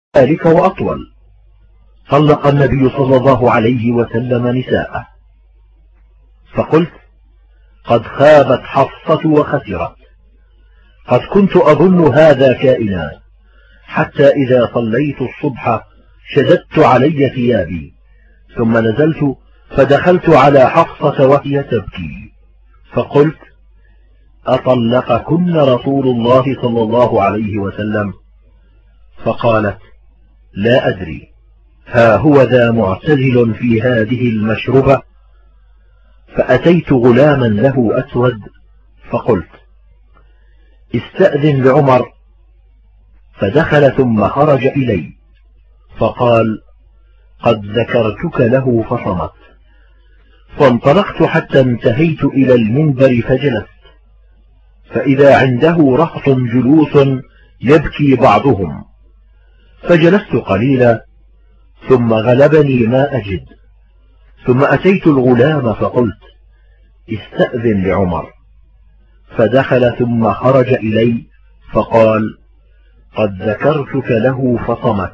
ذلك وأطول. طلق النبي صلى الله عليه وسلم نساءه، فقلت: قد خابت حفصة وخسرت. قد كنت أظن هذا كائنا، حتى إذا صليت الصبح شددت علي ثيابي، ثم نزلت فدخلت على حفصة وهي تبكي، فقلت: أطلقكن رسول الله صلى الله عليه وسلم؟ فقالت: لا أدري، ها هو ذا معتزل في هذه المشربة. فأتيت غلاما له أسود فقلت: استأذن لعمر. فدخل ثم خرج إلي فقال: قد ذكرتك له فصمت. فانطلقت حتى انتهيت إلى المنبر فجلست، فإذا عنده رهط جلوس يبكي بعضهم، فجلست قليلا ثم غلبني ما أجد، ثم أتيت الغلام فقلت: استأذن لعمر. فدخل ثم خرج إلي فقال: قد ذكرتك له فصمت.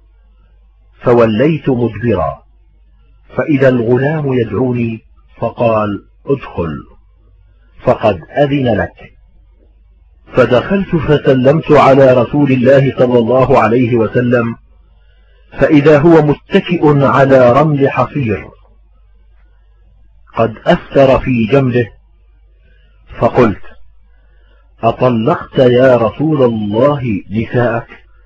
فوليت مدبرا، فإذا الغلام يدعوني فقال: ادخل فقد أذن لك. فدخلت فسلمت على رسول الله صلى الله عليه وسلم، فإذا هو متكئ على رمل حصير قد أثر في جنبه، فقلت: أطلقت يا رسول الله نساءك؟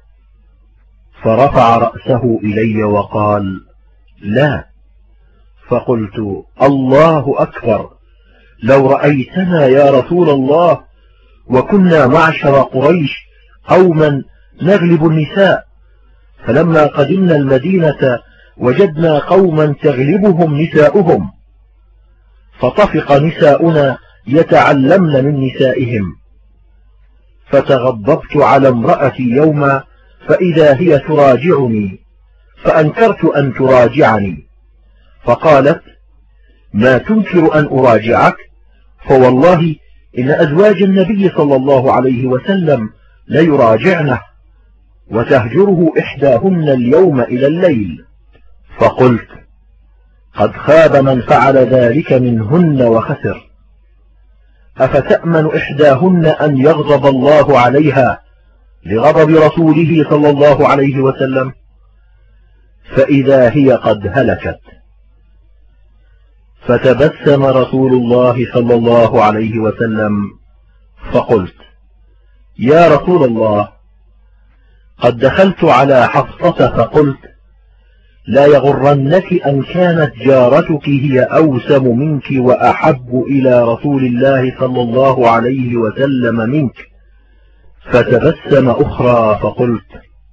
فرفع رأسه إلي وقال: لا. فقلت: الله أكبر، لو رأيتنا يا رسول الله وكنا معشر قريش قوما نغلب النساء، فلما قدمنا المدينة وجدنا قوما تغلبهم نساؤهم، فطفق نساؤنا يتعلمن من نسائهم. فتغضبت على امرأتي يوما فإذا هي تراجعني، فأنكرت أن تراجعني، فقالت: ما تنكر أن أراجعك؟ فوالله إن أزواج النبي صلى الله عليه وسلم ليراجعنه، وتهجره إحداهن اليوم إلى الليل. فقلت: قد خاب من فعل ذلك منهن وخسر. أفتأمن إحداهن أن يغضب الله عليها لغضب رسوله صلى الله عليه وسلم؟ فإذا هي قد هلكت. فتبسم رسول الله صلى الله عليه وسلم، فقلت: يا رسول الله، قد دخلت على حفصة فقلت: لا يغرنك أن كانت جارتك هي أوسم منك وأحب إلى رسول الله صلى الله عليه وسلم منك. فتبسم أخرى فقلت: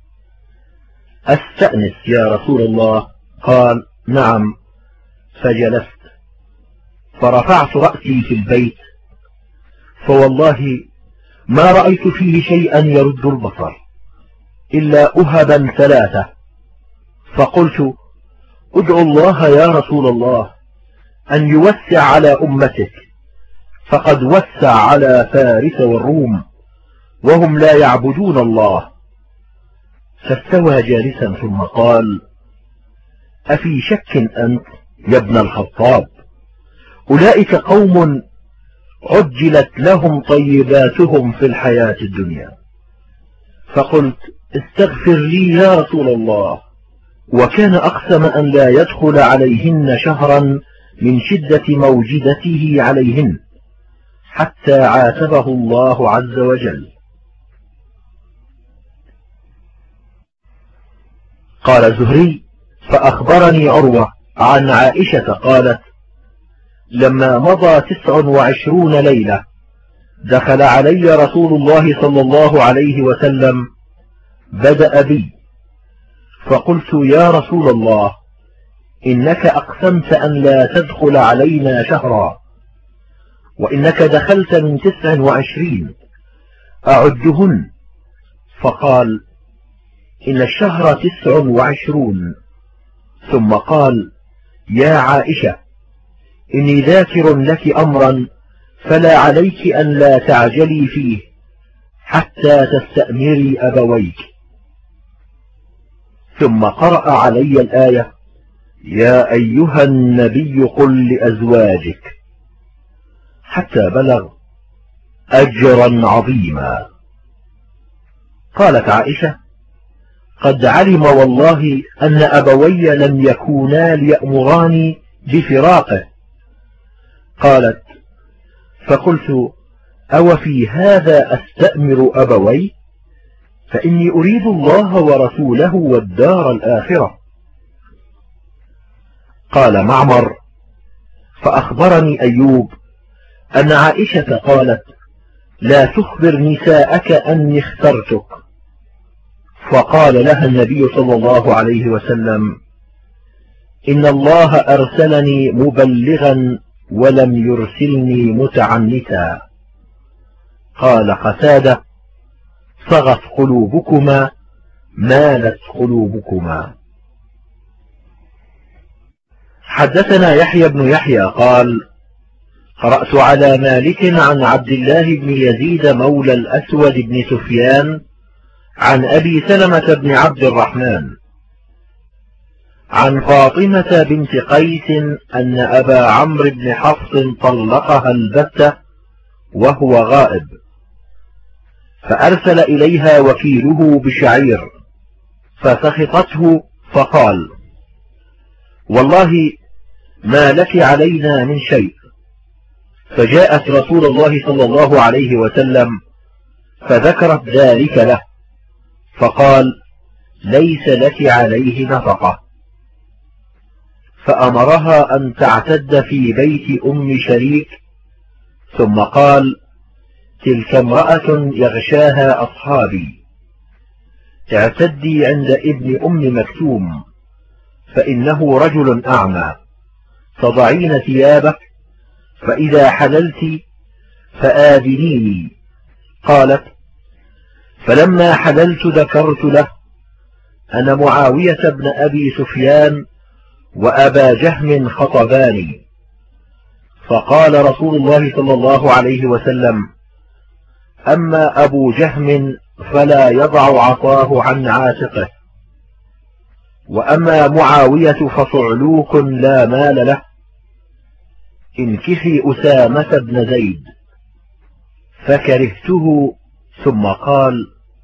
أستأنس يا رسول الله؟ قال: نعم. فجلست، فرفعت رأسي في البيت، فوالله ما رأيت فيه شيئا يرد البصر إلا أهبا ثلاثة. فقلت: ادعو الله يا رسول الله أن يوسع على أمتك، فقد وسع على فارس والروم وهم لا يعبدون الله. فاستوى جالسا ثم قال: أفي شك أنت يا ابن الخطاب؟ أولئك قوم عجلت لهم طيباتهم في الحياة الدنيا. فقلت: استغفر لي يا رسول الله. وكان أقسم أن لا يدخل عليهن شهرا من شدة موجدته عليهن، حتى عاتبه الله عز وجل. قال الزهري: فأخبرني عروة عن عائشة قالت: لما مضى 29 ليلة دخل علي رسول الله صلى الله عليه وسلم، بدأ بي، فقلت: يا رسول الله، إنك أقسمت أن لا تدخل علينا شهرا، وإنك دخلت من 29، أعدهن. فقال: إن الشهر 29. ثم قال: يا عائشة، إني ذاكر لك أمرا فلا عليك أن لا تعجلي فيه حتى تستأمري أبويك. ثم قرأ علي الآية: يا أيها النبي قل لأزواجك، حتى بلغ أجرا عظيما. قالت عائشة: قد علم والله أن أبوي لم يكونا ليأمراني بفراقه. قالت: فقلت: أو في هذا أستأمر أبوي؟ فإني أريد الله ورسوله والدار الآخرة. قال معمر: فأخبرني أيوب أن عائشة قالت: لا تخبر نساءك أني اخترتك. فقال لها النبي صلى الله عليه وسلم: إن الله أرسلني مبلغا ولم يرسلني متعنتا. قال قتادة: صغت قلوبكما، مالت قلوبكما. حدثنا يحيى بن يحيى قال: قرأت على مالك عن عبد الله بن يزيد مولى الأسود بن سفيان عن أبي سلمة بن عبد الرحمن عن فاطمة بنت قيس أن أبا عمرو بن حفص طلقها البتة وهو غائب، فأرسل إليها وكيله بشعير، فسخطته فقال: والله ما لك علينا من شيء. فجاءت رسول الله صلى الله عليه وسلم فذكرت ذلك له، فقال: ليس لك عليه نفقة. فأمرها أن تعتد في بيت أم شريك، ثم قال: تلك امرأة يغشاها أصحابي، اعتدي عند ابن أم مكتوم، فإنه رجل أعمى، فضعين ثيابك، فإذا حللت فآذنيني. قالت: فلما حللت ذكرت له أن معاوية بن أبي سفيان وأبا جهم خطباني. فقال رسول الله صلى الله عليه وسلم: أما أبو جهم فلا يضع عصاه عن عاتقه، وأما معاوية فصعلوك لا مال له، انكحي أسامة بن زيد. فكرهته، ثم قال: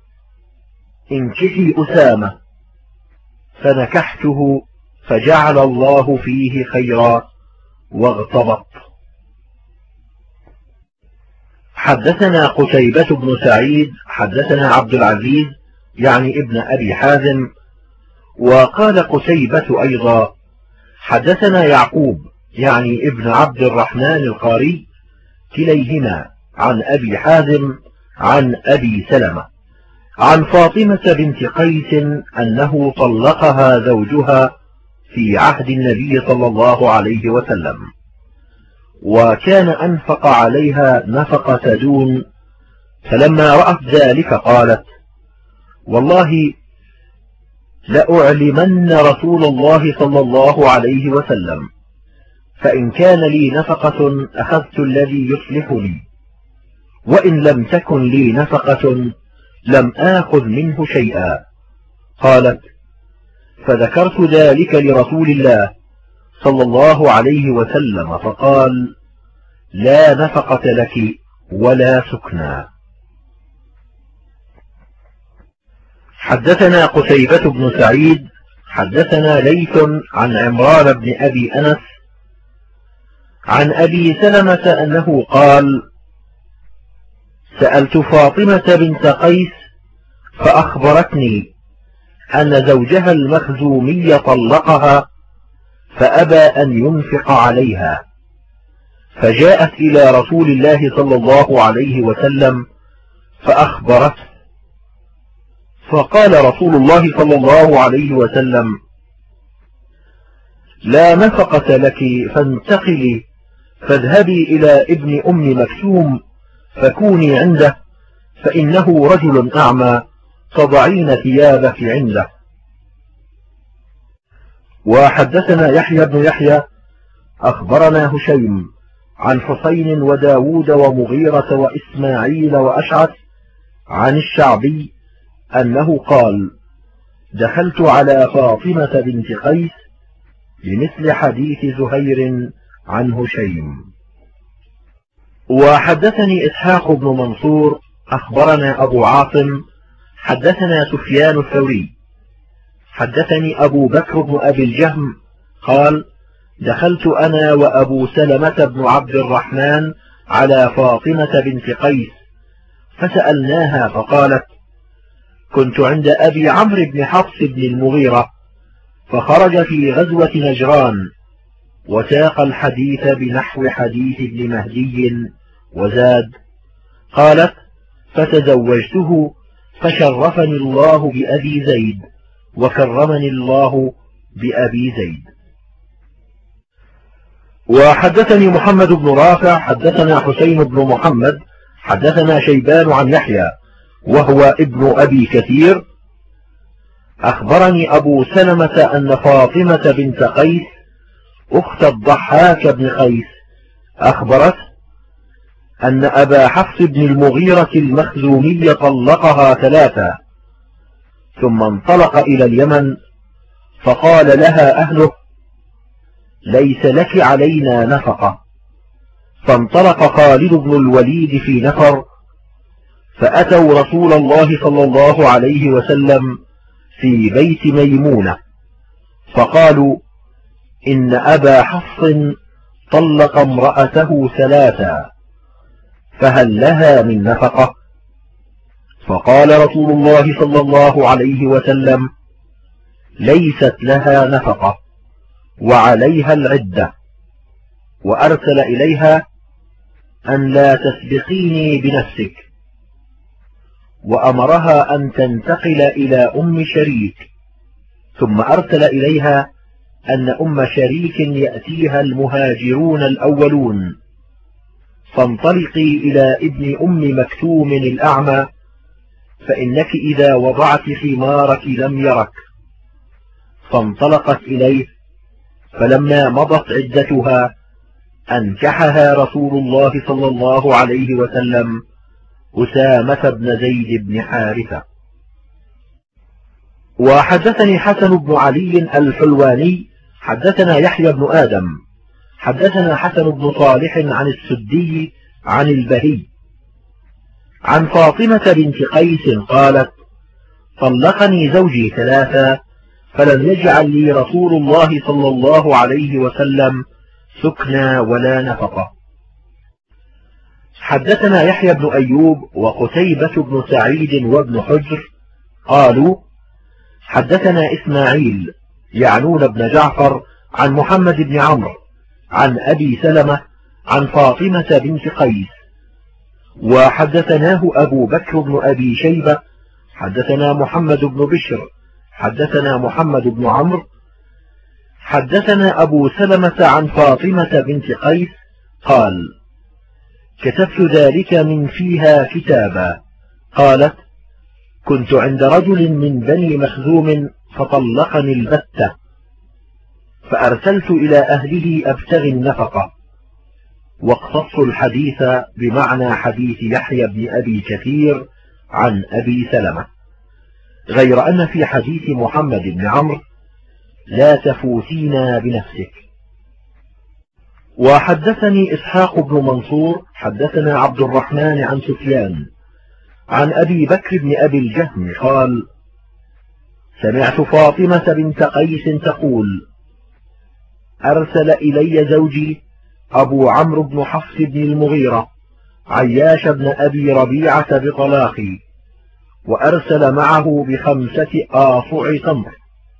انكحي أسامة. فنكحته، فجعل الله فيه خيرا واغتبط. حدثنا قتيبة بن سعيد حدثنا عبد العزيز يعني ابن أبي حازم، وقال قتيبة أيضا: حدثنا يعقوب يعني ابن عبد الرحمن القاري، كليهما عن أبي حازم عن أبي سلمة عن فاطمة بنت قيس أنه طلقها زوجها في عهد النبي صلى الله عليه وسلم، وكان أنفق عليها نفقة دون، فلما رأت ذلك قالت: والله لأعلمن رسول الله صلى الله عليه وسلم، فإن كان لي نفقة أخذت الذي يصلح لي، وإن لم تكن لي نفقة لم آخذ منه شيئا. قالت: فذكرت ذلك لرسول الله صلى الله عليه وسلم، فقال: لا نفقة لك ولا سكنى. حدثنا قتيبة بن سعيد حدثنا ليث عن عمران بن أبي أنس عن أبي سلمة أنه قال: سألت فاطمة بنت قيس فأخبرتني أن زوجها المخزومي طلقها فأبى أن ينفق عليها، فجاءت إلى رسول الله صلى الله عليه وسلم فأخبرته، فقال رسول الله صلى الله عليه وسلم: لا نفقة لك، فانتقلي فاذهبي إلى ابن أم مكتوم فكوني عنده، فإنه رجل أعمى، فضعين ثيابك عنده. وحدثنا يحيى بن يحيى أخبرنا هشيم عن حسين وداود ومغيرة وإسماعيل وأشعث عن الشعبي أنه قال: دخلت على فاطمة بنت قيس بمثل حديث زهير عن هشيم. وحدثني إسحاق بن منصور أخبرنا أبو عاصم حدثنا سفيان الثوري حدثني أبو بكر بن أبي الجهم قال دخلت أنا وأبو سلمة بن عبد الرحمن على فاطمة بنت قيس فسألناها فقالت كنت عند أبي عمرو بن حفص بن المغيرة فخرج في غزوة نجران وساق الحديث بنحو حديث ابن مهدي وزاد قالت فتزوجته فشرفني الله بأبي زيد وكرمني الله بأبي زيد. وحدثني محمد بن رافع حدثنا حسين بن محمد حدثنا شيبان عن يحيى وهو ابن أبي كثير أخبرني أبو سلمة أن فاطمة بنت قيس أخت الضحاك بن قيس أخبرت أن أبا حفص بن المغيرة المخزومي طلقها 3 ثم انطلق إلى اليمن فقال لها أهله ليس لك علينا نفقة. فانطلق خالد بن الوليد في نفر فأتوا رسول الله صلى الله عليه وسلم في بيت ميمونة فقالوا إن أبا حفص طلق امرأته 3 فهل لها من نفقة؟ فقال رسول الله صلى الله عليه وسلم ليست لها نفقة وعليها العدة، وأرسل إليها أن لا تسبقيني بنفسك، وأمرها أن تنتقل إلى أم شريك، ثم أرسل إليها أن أم شريك يأتيها المهاجرون الأولون فانطلقي إلى ابن أم مكتوم الأعمى فإنك إذا وضعت خمارك لم يرك. فانطلقت إليه فلما مضت عدتها أنكحها رسول الله صلى الله عليه وسلم أسامة بن زيد بن حارثة. وحدثني حسن بن علي الحلواني حدثنا يحيى بن آدم حدثنا حسن بن صالح عن السدي عن البهي عن فاطمة بنت قيس قالت طلقني زوجي 3 فلم يجعل لي رسول الله صلى الله عليه وسلم سكنى ولا نفقة. حدثنا يحيى بن أيوب وقتيبة بن سعيد وابن حجر قالوا حدثنا إسماعيل يعنون بن جعفر عن محمد بن عمرو عن أبي سلمة عن فاطمة بنت قيس. وحدثناه أبو بكر بن أبي شيبة حدثنا محمد بن بشر حدثنا محمد بن عمرو حدثنا أبو سلمة عن فاطمة بنت قيس قال كتبت ذلك من فيها كتابا. قالت كنت عند رجل من بني مخزوم فطلقني البتة فأرسلت إلى أهله أبتغي النفقة. واقتص الحديث بمعنى حديث يحيى بن أبي كثير عن أبي سلمة، غير أن في حديث محمد بن عمرو لا تفوتينا بنفسك. وحدثني إسحاق بن منصور حدثنا عبد الرحمن عن سفيان عن أبي بكر بن أبي الجهم قال سمعت فاطمة بنت قيس تقول أرسل إلي زوجي أبو عمرو بن حفص بن المغيرة عياش بن أبي ربيعة بطلاقي، وأرسل معه ب5 آصع تمر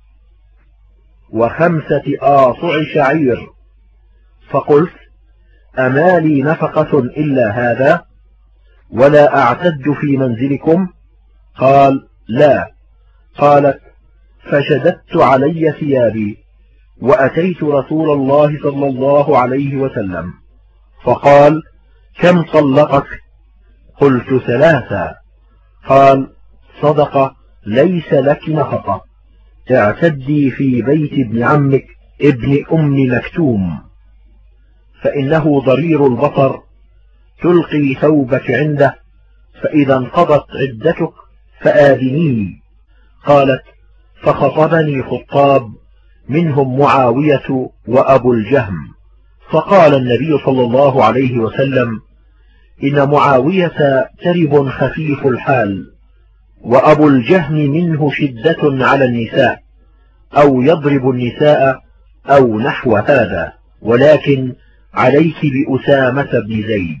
و5 آصع شعير، فقلت أما لي نفقة إلا هذا ولا أعتد في منزلكم؟ قال لا. قالت فشددت علي ثيابي وأتيت رسول الله صلى الله عليه وسلم فقال كم طلقك؟ قلت 3. قال صدق ليس لك نفقة، اعتدي في بيت ابن عمك ابن أم مكتوم فإنه ضرير البصر، تلقي ثوبك عنده فإذا انقضت عدتك فآذنيني. قالت فخطبني خطاب منهم معاوية وأبو الجهم، فقال النبي صلى الله عليه وسلم: إن معاوية ترب خفيف الحال، وأبو الجهم منه شدة على النساء، أو يضرب النساء أو نحو هذا، ولكن عليك بأسامة بن زيد.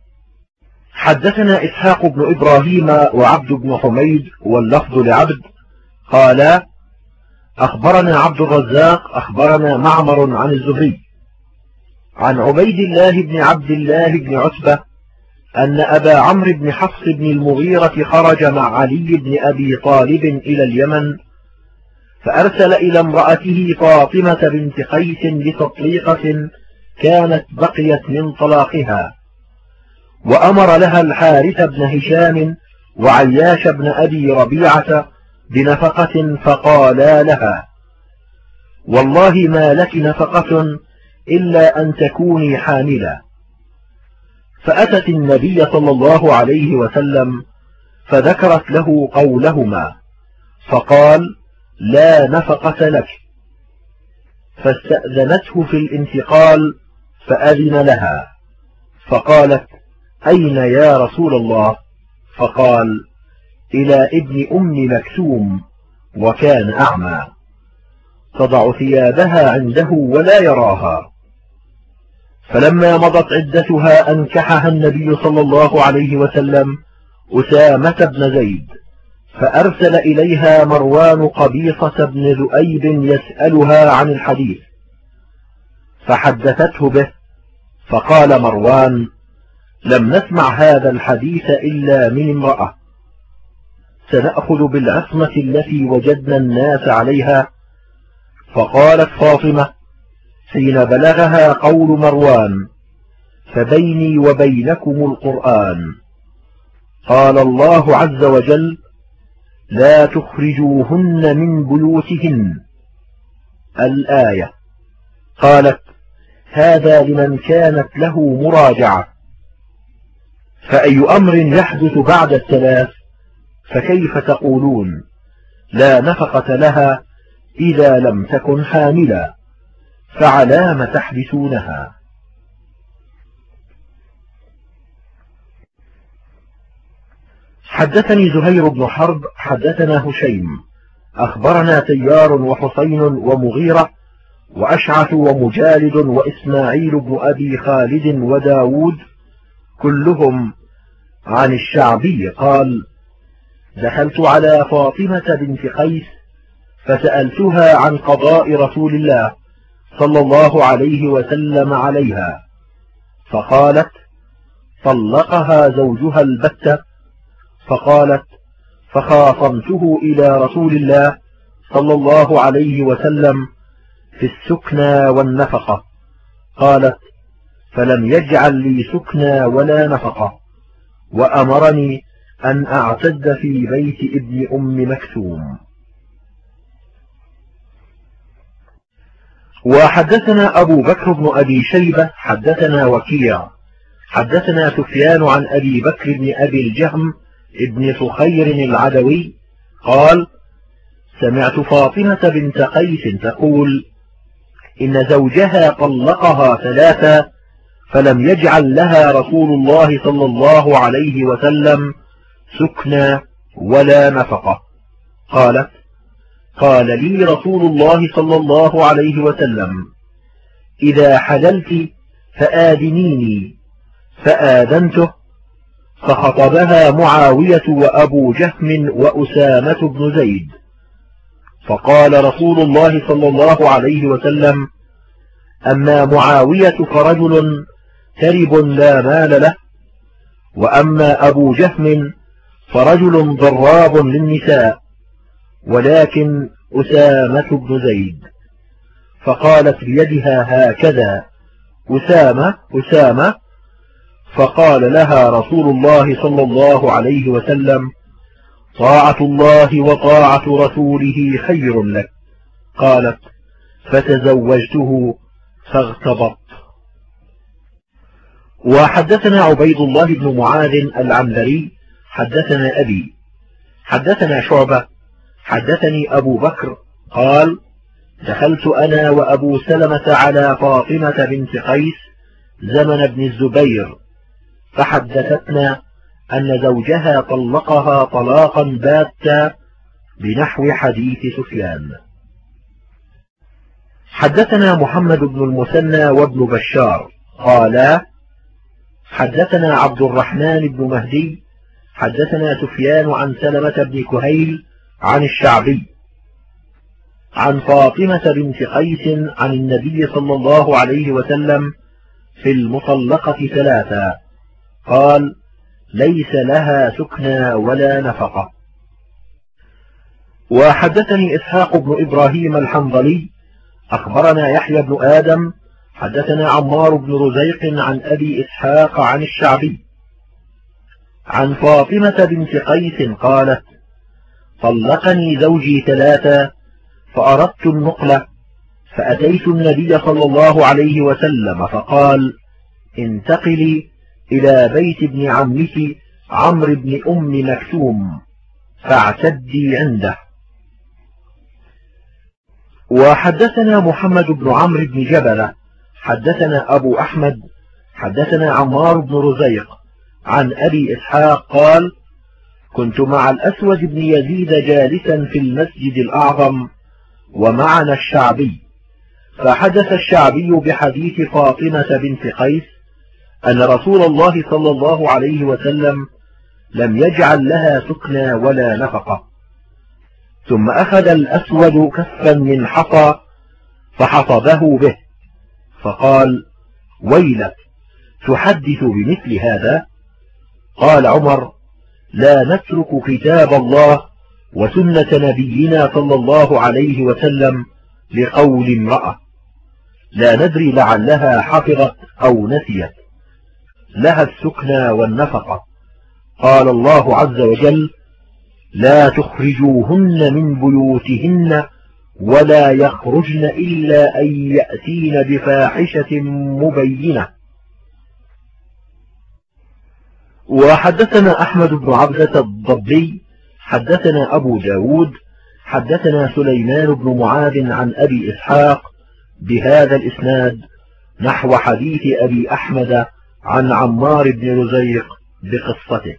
حدثنا إسحاق بن إبراهيم وعبد بن حميد واللفظ لعبد قال: أخبرنا عبد الرزاق أخبرنا معمر عن الزهري عن عبيد الله بن عبد الله بن عتبة أن أبا عمرو بن حفص بن المغيرة خرج مع علي بن أبي طالب إلى اليمن، فأرسل إلى امرأته فاطمة بنت قيس بتطليقة كانت بقيت من طلاقها، وأمر لها الحارث بن هشام وعياش بن أبي ربيعة بنفقة، فقالا لها: والله ما لك نفقة إلا أن تكوني حاملا. فأتت النبي صلى الله عليه وسلم فذكرت له قولهما، فقال: لا نفقة لك. فاستأذنته في الانتقال فأذن لها، فقالت: أين يا رسول الله؟ فقال: إلى ابن أم مكتوم، وكان أعمى، تضع ثيابها عنده ولا يراها. فلما مضت عدتها أنكحها النبي صلى الله عليه وسلم أسامة بن زيد، فأرسل إليها مروان قبيصة بن ذؤيب يسألها عن الحديث، فحدثته به، فقال مروان: لم نسمع هذا الحديث إلا من امرأة، سنأخذ بالعصمة التي وجدنا الناس عليها. فقالت فاطمة حين بلغها قول مروان: فبيني وبينكم القرآن، قال الله عز وجل: لا تخرجوهن من بيوتهن، الآية. قالت: هذا لمن كانت له مراجعة، فأي أمر يحدث بعد الثلاث؟ فكيف تقولون لا نفقة لها إذا لم تكن حاملا؟ فعلام تحبسونها؟ حدثني زهير بن حرب حدثنا هشيم أخبرنا تيار وحسين ومغيرة وأشعث ومجالد وإسماعيل بن أبي خالد وداود كلهم عن الشعبي قال: دخلت على فاطمة بنت قيس فسألتها عن قضاء رسول الله صلى الله عليه وسلم عليها، فقالت: طلقها زوجها البتة. فقالت: فخاصمته إلى رسول الله صلى الله عليه وسلم في السكنى والنفقة. قالت: فلم يجعل لي سكنى ولا نفقة، وأمرني أن أعتد في بيت ابن أم مكتوم. وحدثنا أبو بكر بن أبي شيبة حدثنا وكيع حدثنا سفيان عن أبي بكر بن أبي الجهم ابن سخير العدوي قال: سمعت فاطمة بنت قيس تقول: إن زوجها طلقها ثلاثا فلم يجعل لها رسول الله صلى الله عليه وسلم سكنى ولا نفقة. قالت: قال لي رسول الله صلى الله عليه وسلم: إذا حللت فآذنيني، فآذنته، فخطبها معاوية وأبو جهم وأسامة بن زيد. فقال رسول الله صلى الله عليه وسلم: أما معاوية فرجل ترب لا مال له، وأما أبو جهم فرجل ضراب للنساء، ولكن أسامة بن زيد. فقالت بيدها هكذا: أسامة أسامة. فقال لها رسول الله صلى الله عليه وسلم: طاعة الله وطاعة رسوله خير لك. قالت: فتزوجته فاغتبط. وحدثنا عبيد الله بن معاذ العنبري حدثنا أبي حدثنا شعبة حدثني أبو بكر قال دخلت أنا وأبو سلمة على فاطمة بنت قيس زمن ابن الزبير فحدثتنا أن زوجها طلقها طلاقا باتا بنحو حديث سفيان. حدثنا محمد بن المثنى وابن بشار قالا حدثنا عبد الرحمن بن مهدي حدثنا سفيان عن سلمة بن كهيل عن الشعبي عن فاطمة بنت قيس عن النبي صلى الله عليه وسلم في المطلقة 3 قال ليس لها سكنى ولا نفقة. وحدثني إسحاق بن إبراهيم الحنظلي أخبرنا يحيى بن آدم حدثنا عمار بن رزيق عن أبي إسحاق عن الشعبي عن فاطمة بنت قيس قالت طلقني زوجي 3 فأردت النقلة فأتيت النبي صلى الله عليه وسلم فقال انتقلي إلى بيت ابن عمك عمرو بن أم مكتوم فاعتدي عنده. وحدثنا محمد بن عمرو بن جبلة حدثنا أبو أحمد حدثنا عمار بن رزيق عن أبي إسحاق قال كنت مع الأسود بن يزيد جالسا في المسجد الأعظم ومعنا الشعبي فحدث الشعبي بحديث فاطمة بنت قيس أن رسول الله صلى الله عليه وسلم لم يجعل لها سكنى ولا نفقة. ثم أخذ الأسود كفا من حصى فحصبه به فقال ويلك تحدث بمثل هذا؟ قال عمر لا نترك كتاب الله وسنة نبينا صلى الله عليه وسلم لقول امرأة لا ندري لعلها حفظت أو نسيت لها السكنى والنفقة. قال الله عز وجل لا تخرجوهن من بيوتهن ولا يخرجن إلا أن يأتين بفاحشة مبينة. وحدثنا أحمد بن عبدة الضبي حدثنا أبو داود حدثنا سليمان بن معاذ عن أبي إسحاق بهذا الإسناد نحو حديث أبي أحمد عن عمار بن رزيق بقصته.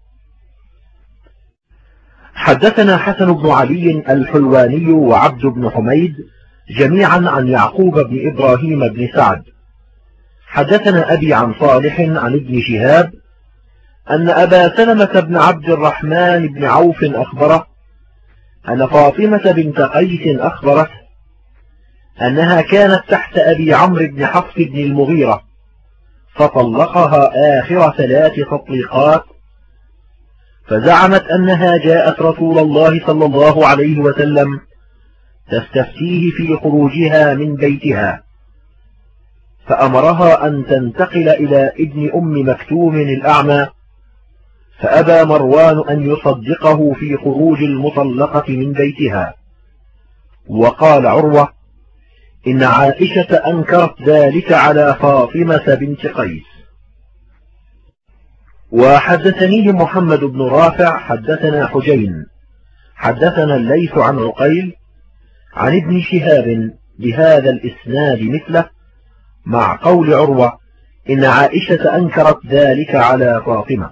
حدثنا حسن بن علي الحلواني وعبد بن حميد جميعا عن يعقوب بن إبراهيم بن سعد حدثنا أبي عن صالح عن ابن شهاب أن أبا سلمة بن عبد الرحمن بن عوف أخبره أن فاطمة بنت قيس أخبرته أنها كانت تحت أبي عمرو بن حفص بن المغيرة فطلقها آخر 3 تطليقات فزعمت أنها جاءت رسول الله صلى الله عليه وسلم تستفتيه في خروجها من بيتها فأمرها أن تنتقل إلى ابن أم مكتوم الأعمى فأبى مروان أن يصدقه في خروج المطلقة من بيتها. وقال عروة إن عائشة أنكرت ذلك على فاطمة بنت قيس. وحدثنيه محمد بن رافع حدثنا حجين حدثنا الليث عن عقيل عن ابن شهاب بهذا الإسناد مثله مع قول عروة إن عائشة أنكرت ذلك على فاطمة.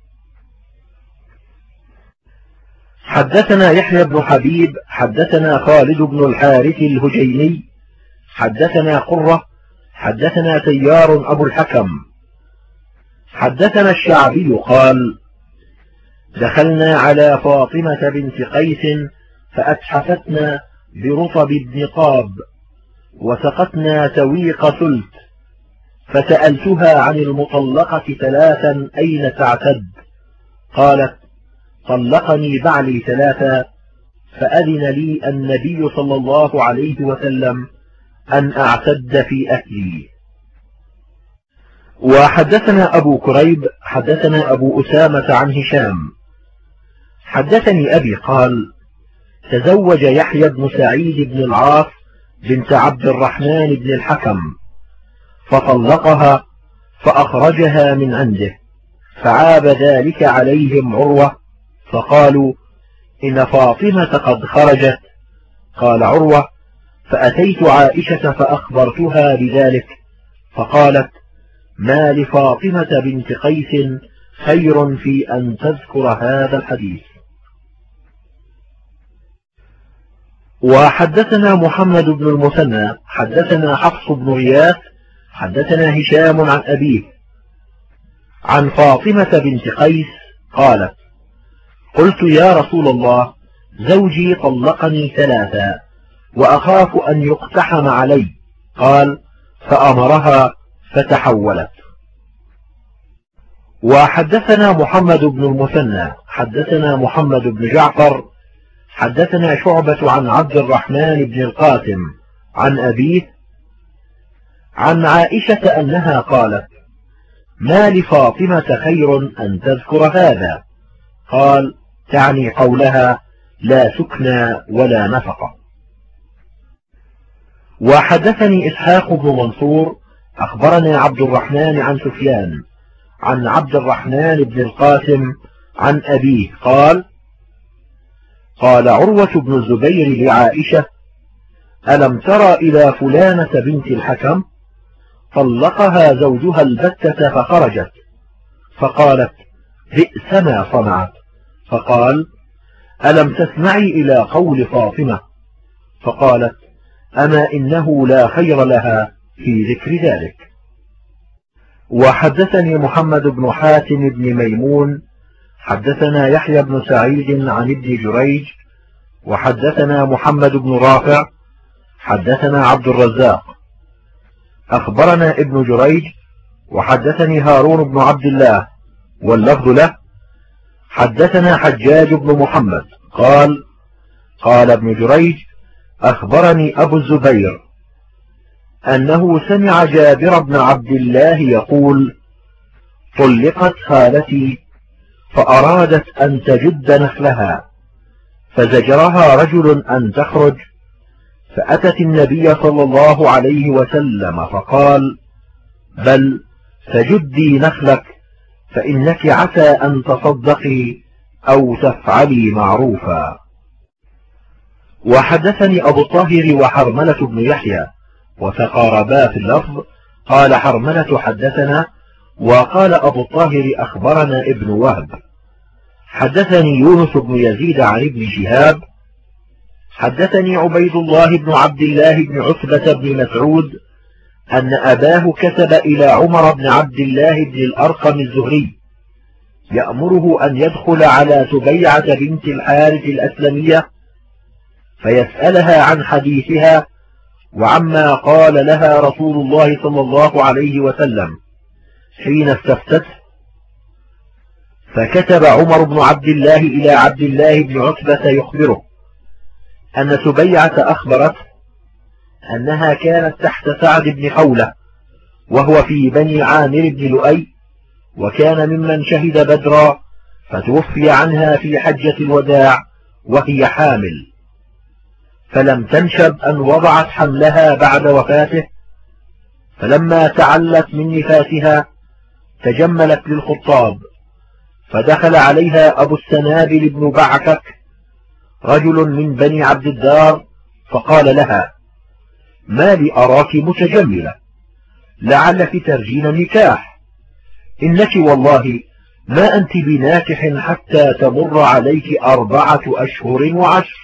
حدثنا يحيى بن حبيب حدثنا خالد بن الحارث الهجيني حدثنا قرة حدثنا تيار أبو الحكم حدثنا الشعبي قال دخلنا على فاطمة بنت قيس فأتحفتنا برطب بن قاب وسقتنا سويق ثلث فسألتها عن المطلقة 3 أين تعتد؟ قالت طلقني بعلي 3 فأذن لي النبي صلى الله عليه وسلم أن أعتد في أهلي. وحدثنا أبو كريب حدثنا أبو أسامة عن هشام حدثني أبي قال تزوج يحيى بن سعيد بن العاص بنت عبد الرحمن بن الحكم فطلقها فأخرجها من عنده فعاب ذلك عليهم عروة فقالوا إن فاطمة قد خرجت. قال عروة: فأتيت عائشة فأخبرتها بذلك، فقالت: ما لفاطمة بنت قيس خير في أن تذكر هذا الحديث. وحدثنا محمد بن المثنى حدثنا حفص بن غياث حدثنا هشام عن أبيه عن فاطمة بنت قيس قالت: قلت يا رسول الله، زوجي طلقني 3 وأخاف أن يقتحم علي. قال: فأمرها فتحولت. وحدثنا محمد بن المثنى حدثنا محمد بن جعفر حدثنا شعبة عن عبد الرحمن بن القاسم عن أبيه عن عائشة أنها قالت: ما لفاطمة خير أن تذكر هذا. قال: تعني قولها لا سكنى ولا نفقة. وحدثني إسحاق بن منصور أخبرنا عبد الرحمن عن سفيان عن عبد الرحمن بن القاسم عن أبيه قال: قال عروة بن الزبير لعائشة: ألم ترى إلى فلانة بنت الحكم؟ طلقها زوجها البتة فخرجت. فقالت: بئس ما صنعت. فقال: ألم تسمعي إلى قول فاطمة؟ فقالت: أما إنه لا خير لها في ذكر ذلك. وحدثني محمد بن حاتم بن ميمون حدثنا يحيى بن سعيد عن ابن جريج وحدثنا محمد بن رافع حدثنا عبد الرزاق أخبرنا ابن جريج وحدثني هارون بن عبد الله واللفظ له حدثنا حجاج بن محمد قال: قال ابن جريج: أخبرني أبو الزبير أنه سمع جابر بن عبد الله يقول: طلقت خالتي فأرادت أن تجد نخلها فزجرها رجل أن تخرج، فأتت النبي صلى الله عليه وسلم فقال: بل فجدي نخلك فإنك عسى أن تصدقي أو تفعلي معروفا. وحدثني أبو الطاهر وحرملة بن يحيى وتقاربا في اللفظ، قال حرملة حدثنا وقال أبو الطاهر أخبرنا ابن وهب. حدثني يونس بن يزيد عن ابن شهاب حدثني عبيد الله بن عبد الله بن عتبة بن مسعود أن أباه كتب إلى عمر بن عبد الله بن الأرقم الزهري يأمره أن يدخل على سبيعة بنت الحارث الأسلمية فيسألها عن حديثها وعما قال لها رسول الله صلى الله عليه وسلم حين استفتته. فكتب عمر بن عبد الله إلى عبد الله بن عتبة يخبره أن سبيعة أخبرته أنها كانت تحت سعد بن حولة وهو في بني عامر بن لؤي، وكان ممن شهد بدرا، فتوفي عنها في حجة الوداع وهي حامل، فلم تنشب أن وضعت حملها بعد وفاته، فلما تعلت من نفاسها تجملت للخطاب، فدخل عليها أبو السنابل بن بعكك رجل من بني عبد الدار فقال لها: ما لي أراك متجملة، لعلك ترجين نكاح، إنك والله ما أنت بناكح حتى تمر عليك 4 أشهر و10.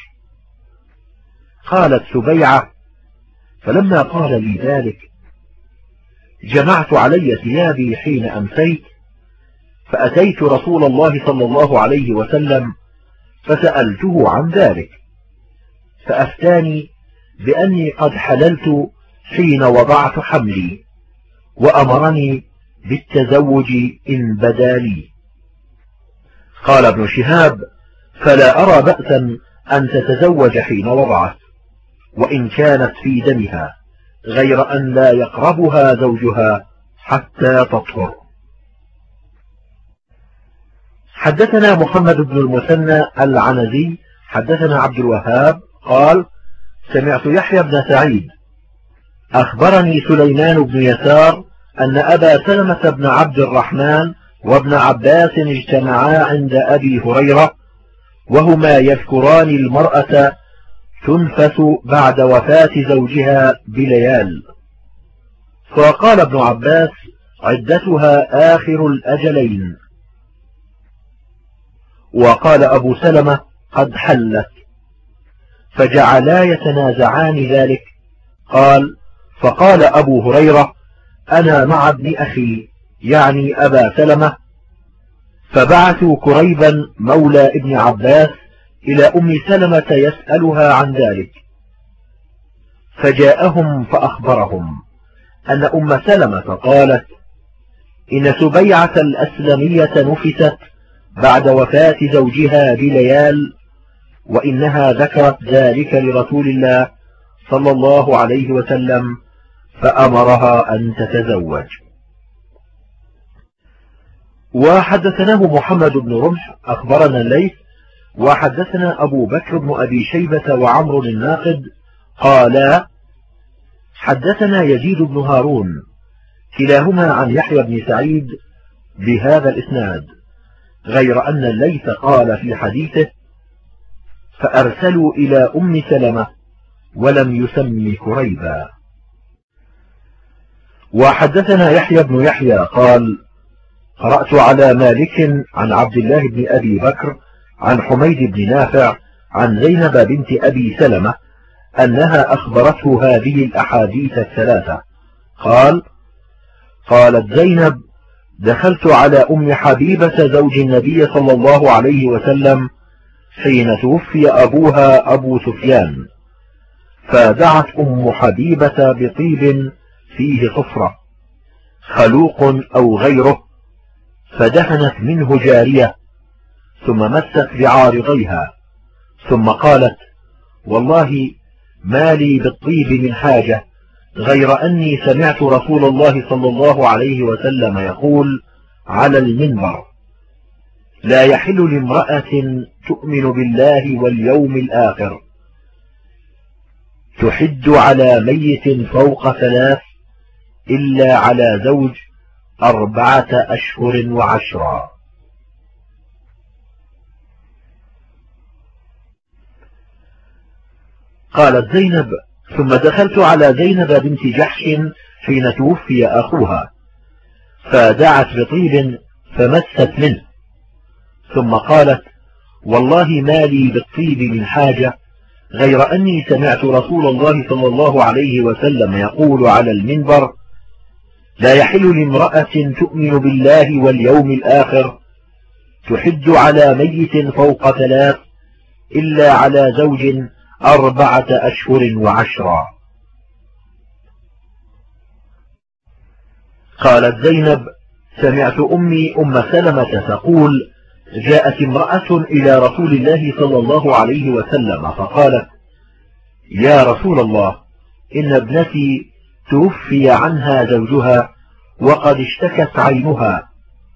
قالت سبيعة: فلما قال لي ذلك جمعت علي ثيابي حين أمسيت، فأتيت رسول الله صلى الله عليه وسلم فسألته عن ذلك، فأفتاني بأني قد حللت حين وضعت حملي، وأمرني بالتزوج إن بدا لي. قال ابن شهاب: فلا أرى بأسا أن تتزوج حين وضعت، وإن كانت في دمها، غير أن لا يقربها زوجها حتى تطهر. حدثنا محمد بن المثنى العنزي حدثنا عبد الوهاب قال: سمعت يحيى بن سعيد أخبرني سليمان بن يسار أن أبا سلمة بن عبد الرحمن وابن عباس اجتمعا عند أبي هريرة وهما يذكران المرأة تنفث بعد وفاة زوجها بليال. فقال ابن عباس: عدتها آخر الأجلين. وقال أبو سلمة: قد حلت. فجعلا يتنازعان ذلك. قال: فقال أبو هريرة: أنا مع ابن أخي يعني أبا سلمة، فبعثوا كريبا مولى ابن عباس إلى أم سلمة يسألها عن ذلك، فجاءهم فأخبرهم أن أم سلمة قالت: إن سبيعة الأسلمية نفست بعد وفاة زوجها بليال، وإنها ذكرت ذلك لرسول الله صلى الله عليه وسلم فأمرها أن تتزوج. وحدثناه محمد بن رمح أخبرنا الليث وحدثنا أبو بكر بن أبي شيبة وعمر الناقد قالا: حدثنا يزيد بن هارون كلاهما عن يحيى بن سعيد بهذا الإسناد، غير أن الليث قال في حديثه: فأرسلوا إلى أم سلمة ولم يسم كريبا. وحدثنا يحيى بن يحيى قال: قرأت على مالك عن عبد الله بن أبي بكر عن حميد بن نافع عن زينب بنت أبي سلمة أنها أخبرته هذه الأحاديث الثلاثة. قالت زينب: دخلت على أم حبيبة زوج النبي صلى الله عليه وسلم حين توفي أبوها أبو سفيان، فدعت أم حبيبة بطيب فيه صفرة خلوق أو غيره، فدهنت منه جارية ثم مست بعارضيها، ثم قالت: والله ما لي بالطيب من حاجة غير أني سمعت رسول الله صلى الله عليه وسلم يقول على المنبر: لا يحل لامرأة تؤمن بالله واليوم الآخر تحد على ميت فوق 3 إلا على زوج 4 أشهر و10. قالت زينب: ثم دخلت على زينب بنت جحش حين توفي أخوها، فدعت بطيب فمست منه، ثم قالت: والله ما لي بالطيب من حاجة غير أني سمعت رسول الله صلى الله عليه وسلم يقول على المنبر: لا يحل لامرأة تؤمن بالله واليوم الآخر تحد على ميت فوق 3 إلا على زوج 4 أشهر و10. قالت زينب: سمعت أمي أم سلمة تقول: جاءت امرأة إلى رسول الله صلى الله عليه وسلم فقالت: يا رسول الله، إن ابنتي توفي عنها زوجها وقد اشتكت عينها،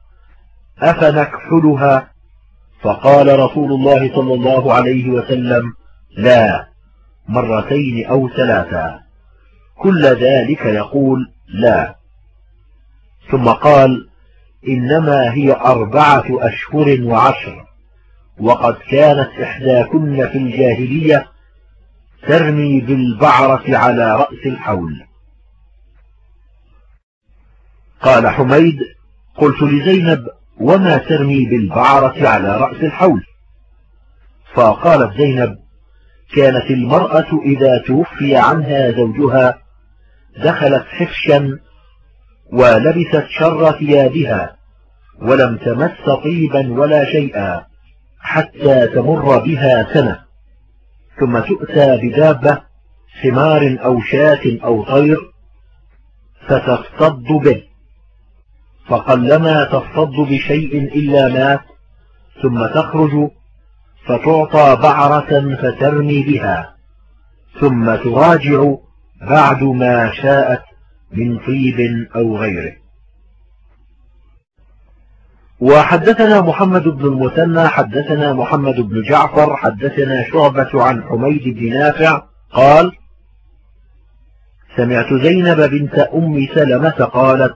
أفنكحلها؟ فقال رسول الله صلى الله عليه وسلم: لا، 2 أو 3، كل ذلك يقول لا. ثم قال: إنما هي 4 أشهر و10، وقد كانت إحداكن في الجاهلية ترمي بالبعرة على رأس الحول. قال حميد: قلت لزينب: وما ترمي بالبعرة على رأس الحول؟ فقالت زينب: كانت المرأة إذا توفي عنها زوجها دخلت حفشا ولبست شر ثيابها ولم تمس طيبا ولا شيئا حتى تمر بها سنة، ثم تؤتى بدابة حمار أو شاة أو طير فتصطد به، فقلما تصطد بشيء إلا مات، ثم تخرج فتعطى بعرة فترمي بها، ثم تراجع بعد ما شاءت من طيب أو غيره. وحدثنا محمد بن المثنى حدثنا محمد بن جعفر حدثنا شعبة عن حميد بن نافع قال: سمعت زينب بنت أم سلمة قالت: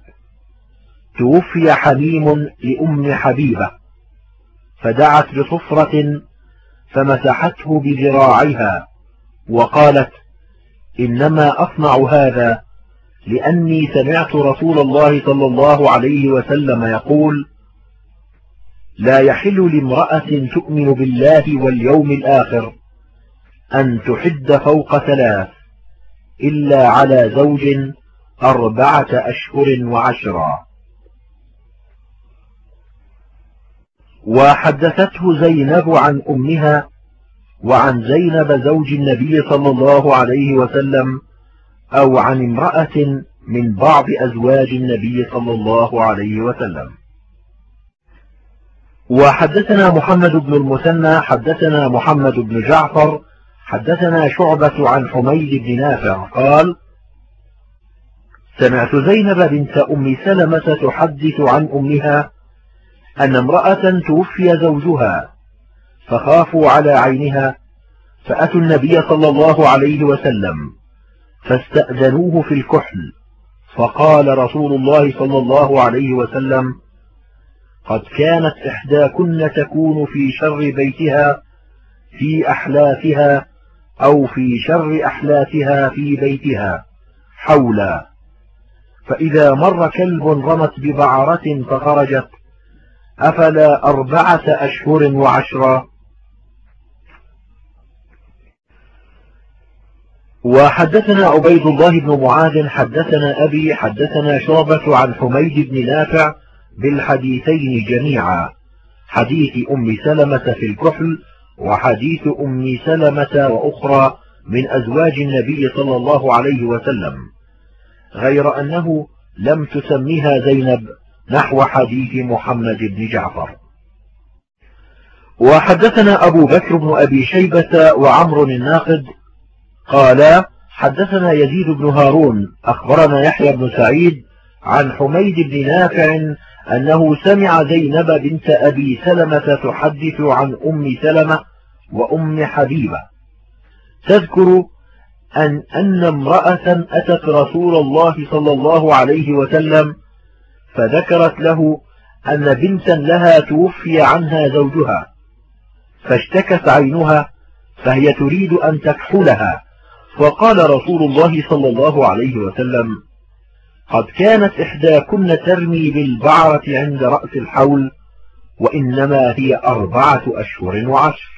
توفي حميم لأم حبيبة، فدعت بصفرة فمسحته بذراعيها وقالت: إنما أصنع هذا لأني سمعت رسول الله صلى الله عليه وسلم يقول: لا يحل لامرأة تؤمن بالله واليوم الآخر أن تحد فوق 3 إلا على زوج 4 أشهر و10. وحدثته زينب عن أمها وعن زينب زوج النبي صلى الله عليه وسلم أو عن امرأة من بعض أزواج النبي صلى الله عليه وسلم. وحدثنا محمد بن المثنى حدثنا محمد بن جعفر حدثنا شعبة عن حميد بن نافع قال: سمعت زينب بنت أم سلمة تحدث عن أمها أن امرأة توفي زوجها فخافوا على عينها فأتوا النبي صلى الله عليه وسلم فاستأذنوه في الكحل، فقال رسول الله صلى الله عليه وسلم: قد كانت إحداكن تكون في شر بيتها في أحلافها أو في شر أحلافها في بيتها حولا، فإذا مر كلب رمت ببعرة فخرجت أفلا 4 أشهر و10. وحدثنا عبيد الله بن معاذ حدثنا أبي حدثنا شعبة عن حميد بن نافع بالحديثين جميعا، حديث أم سلمة في الكحل وحديث أم سلمة وأخرى من أزواج النبي صلى الله عليه وسلم، غير أنه لم تسميها زينب نحو حديث محمد بن جعفر. وحدثنا أبو بكر بن أبي شيبة وعمر الناقد قالا: حدثنا يزيد بن هارون أخبرنا يحيى بن سعيد عن حميد بن نافع أنه سمع زينب بنت أبي سلمة تحدث عن أم سلمة وأم حبيبة تذكر أن امرأة أتت رسول الله صلى الله عليه وسلم فذكرت له أن بنتا لها توفي عنها زوجها فاشتكت عينها فهي تريد أن تكحلها، فقال رسول الله صلى الله عليه وسلم: قد كانت إحداكن ترمي بالبعرة عند رأس الحول وإنما هي 4 أشهر و10.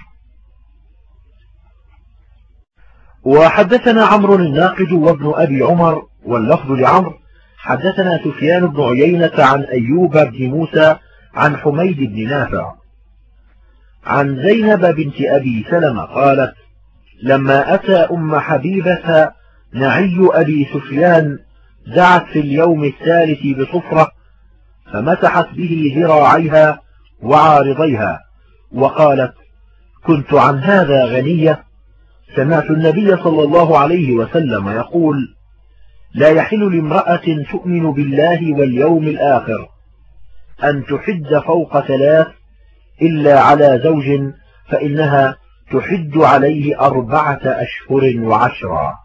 وحدثنا عمرو الناقد وابن أبي عمر واللفظ لعمرو حدثنا سفيان بن عيينة عن أيوب بن موسى عن حميد بن نافع عن زينب بنت أبي سلمة قالت: لما أتى أم حبيبة نعي أبي سفيان دعت في اليوم الثالث بصفرة فمسحت به ذراعيها وعارضيها وقالت: كنت عن هذا غنية، سمعت النبي صلى الله عليه وسلم يقول: لا يحل لامرأة تؤمن بالله واليوم الآخر أن تحد فوق 3 إلا على زوج فإنها تحد عليه 4 أشهر و10.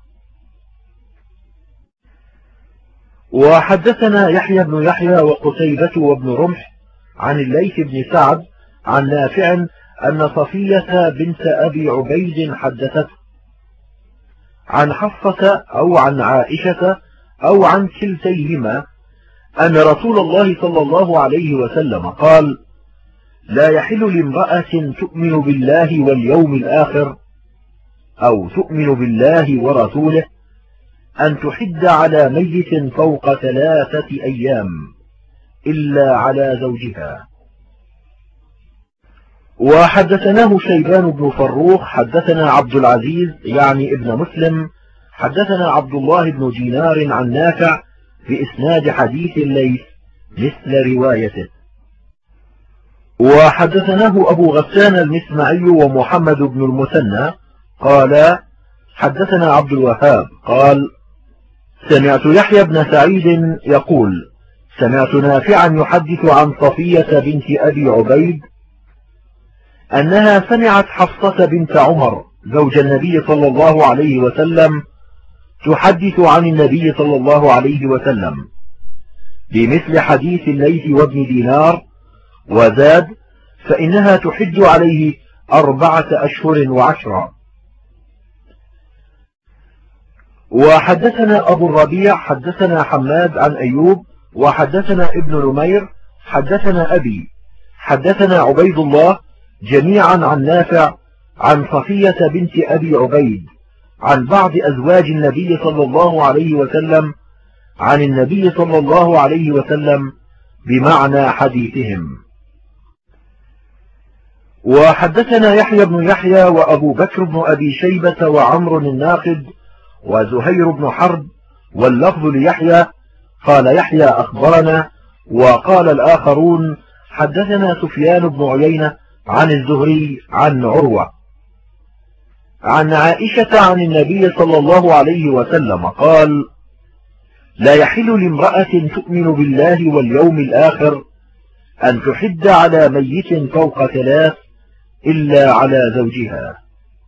وحدثنا يحيى بن يحيى وقتيبة وابن رمح عن الليث بن سعد عن نافع أن صفية بنت أبي عبيد حدثته عن حفصة أو عن عائشة أو عن كلتيهما أن رسول الله صلى الله عليه وسلم قال: لا يحل لامرأة تؤمن بالله واليوم الآخر أو تؤمن بالله ورسوله أن تحد على ميت فوق 3 أيام إلا على زوجها. وحدثناه شيبان بن فروخ حدثنا عبد العزيز يعني ابن مسلم حدثنا عبد الله بن دينار عن نافع بإسناد حديث الليث مثل روايته. وحدثناه أبو غسان المسمعي ومحمد بن المثنى قال حدثنا عبد الوهاب قال: سمعت يحيى بن سعيد يقول: سمعت نافعا يحدث عن صفية بنت أبي عبيد أنها سمعت حفصة بنت عمر زوج النبي صلى الله عليه وسلم تحدث عن النبي صلى الله عليه وسلم بمثل حديث الليث وابن دينار، وزاد: فإنها تحد عليه 4 أشهر وعشرا. وحدثنا أبو الربيع حدثنا حماد عن أيوب وحدثنا ابن نمير حدثنا أبي حدثنا عبيد الله جميعا عن نافع عن صفية بنت أبي عبيد عن بعض أزواج النبي صلى الله عليه وسلم عن النبي صلى الله عليه وسلم بمعنى حديثهم. وحدثنا يحيى بن يحيى وأبو بكر بن أبي شيبة وعمر الناقد وزهير بن حرب واللفظ ليحيى قال يحيى أخبرنا، وقال الآخرون حدثنا سفيان بن عيينة عن الزهري عن عروة عن عائشة عن النبي صلى الله عليه وسلم قال: لا يحل لامرأة تؤمن بالله واليوم الآخر أن تحد على ميت فوق 3 إلا على زوجها.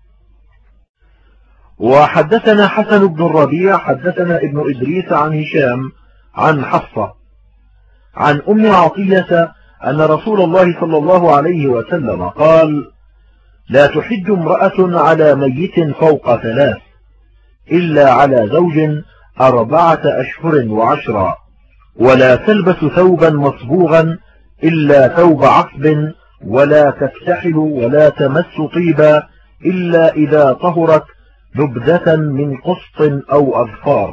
وحدثنا حسن بن الربيع حدثنا ابن إدريس عن هشام عن حفصة عن أم عطية أن رسول الله صلى الله عليه وسلم قال: لا تحد امرأة على ميت فوق 3 إلا على زوج 4 أشهر وعشرا، ولا تلبس ثوبا مصبوغا إلا ثوب عصب، ولا تكتحل ولا تمس طيبا إلا إذا طهرت نبذة من قسط أو أظفار.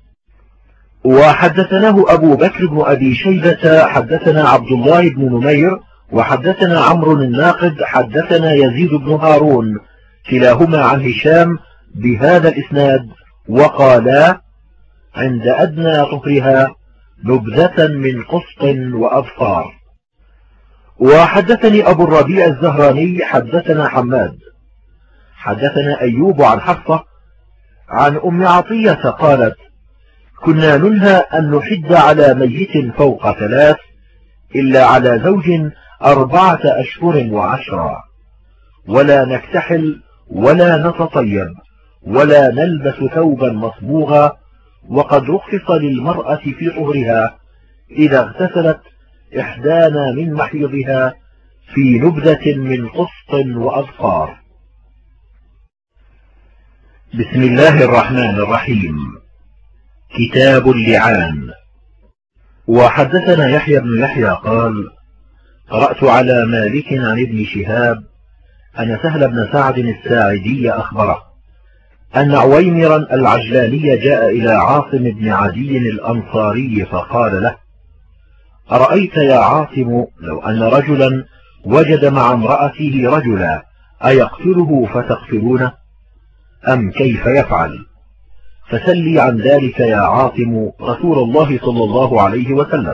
وحدثناه أبو بكر بن أبي شيبة حدثنا عبد الله بن نمير وحدثنا عمرو الناقد حدثنا يزيد بن هارون كلاهما عن هشام بهذا الإسناد، وقالا: عند أدنى طهرها نبذة من قسط وأظفار. وحدثني أبو الربيع الزهراني حدثنا حماد حدثنا أيوب عن حفصة عن أم عطية قالت: كنا ننهى أن نحد على ميت فوق 3 إلا على زوج 4 أشهر وعشرا، ولا نكتحل ولا نتطيب ولا نلبس ثوبا مصبوغا، وقد رخص للمرأة في طهرها إذا اغتسلت إحدانا من محيضها في نبذة من قسط وأظفار. بسم الله الرحمن الرحيم. كتاب اللعان. وحدثنا يحيى بن يحيى قال: قرأت على مالك عن ابن شهاب أن سهل بن سعد الساعدي أخبره أن عويمرا العجلاني جاء إلى عاصم بن عدي الأنصاري فقال له: أرأيت يا عاصم لو أن رجلا وجد مع امرأته رجلا أيقتله فتقتلونه أم كيف يفعل؟ فسلي عن ذلك يا عاصم رسول الله صلى الله عليه وسلم.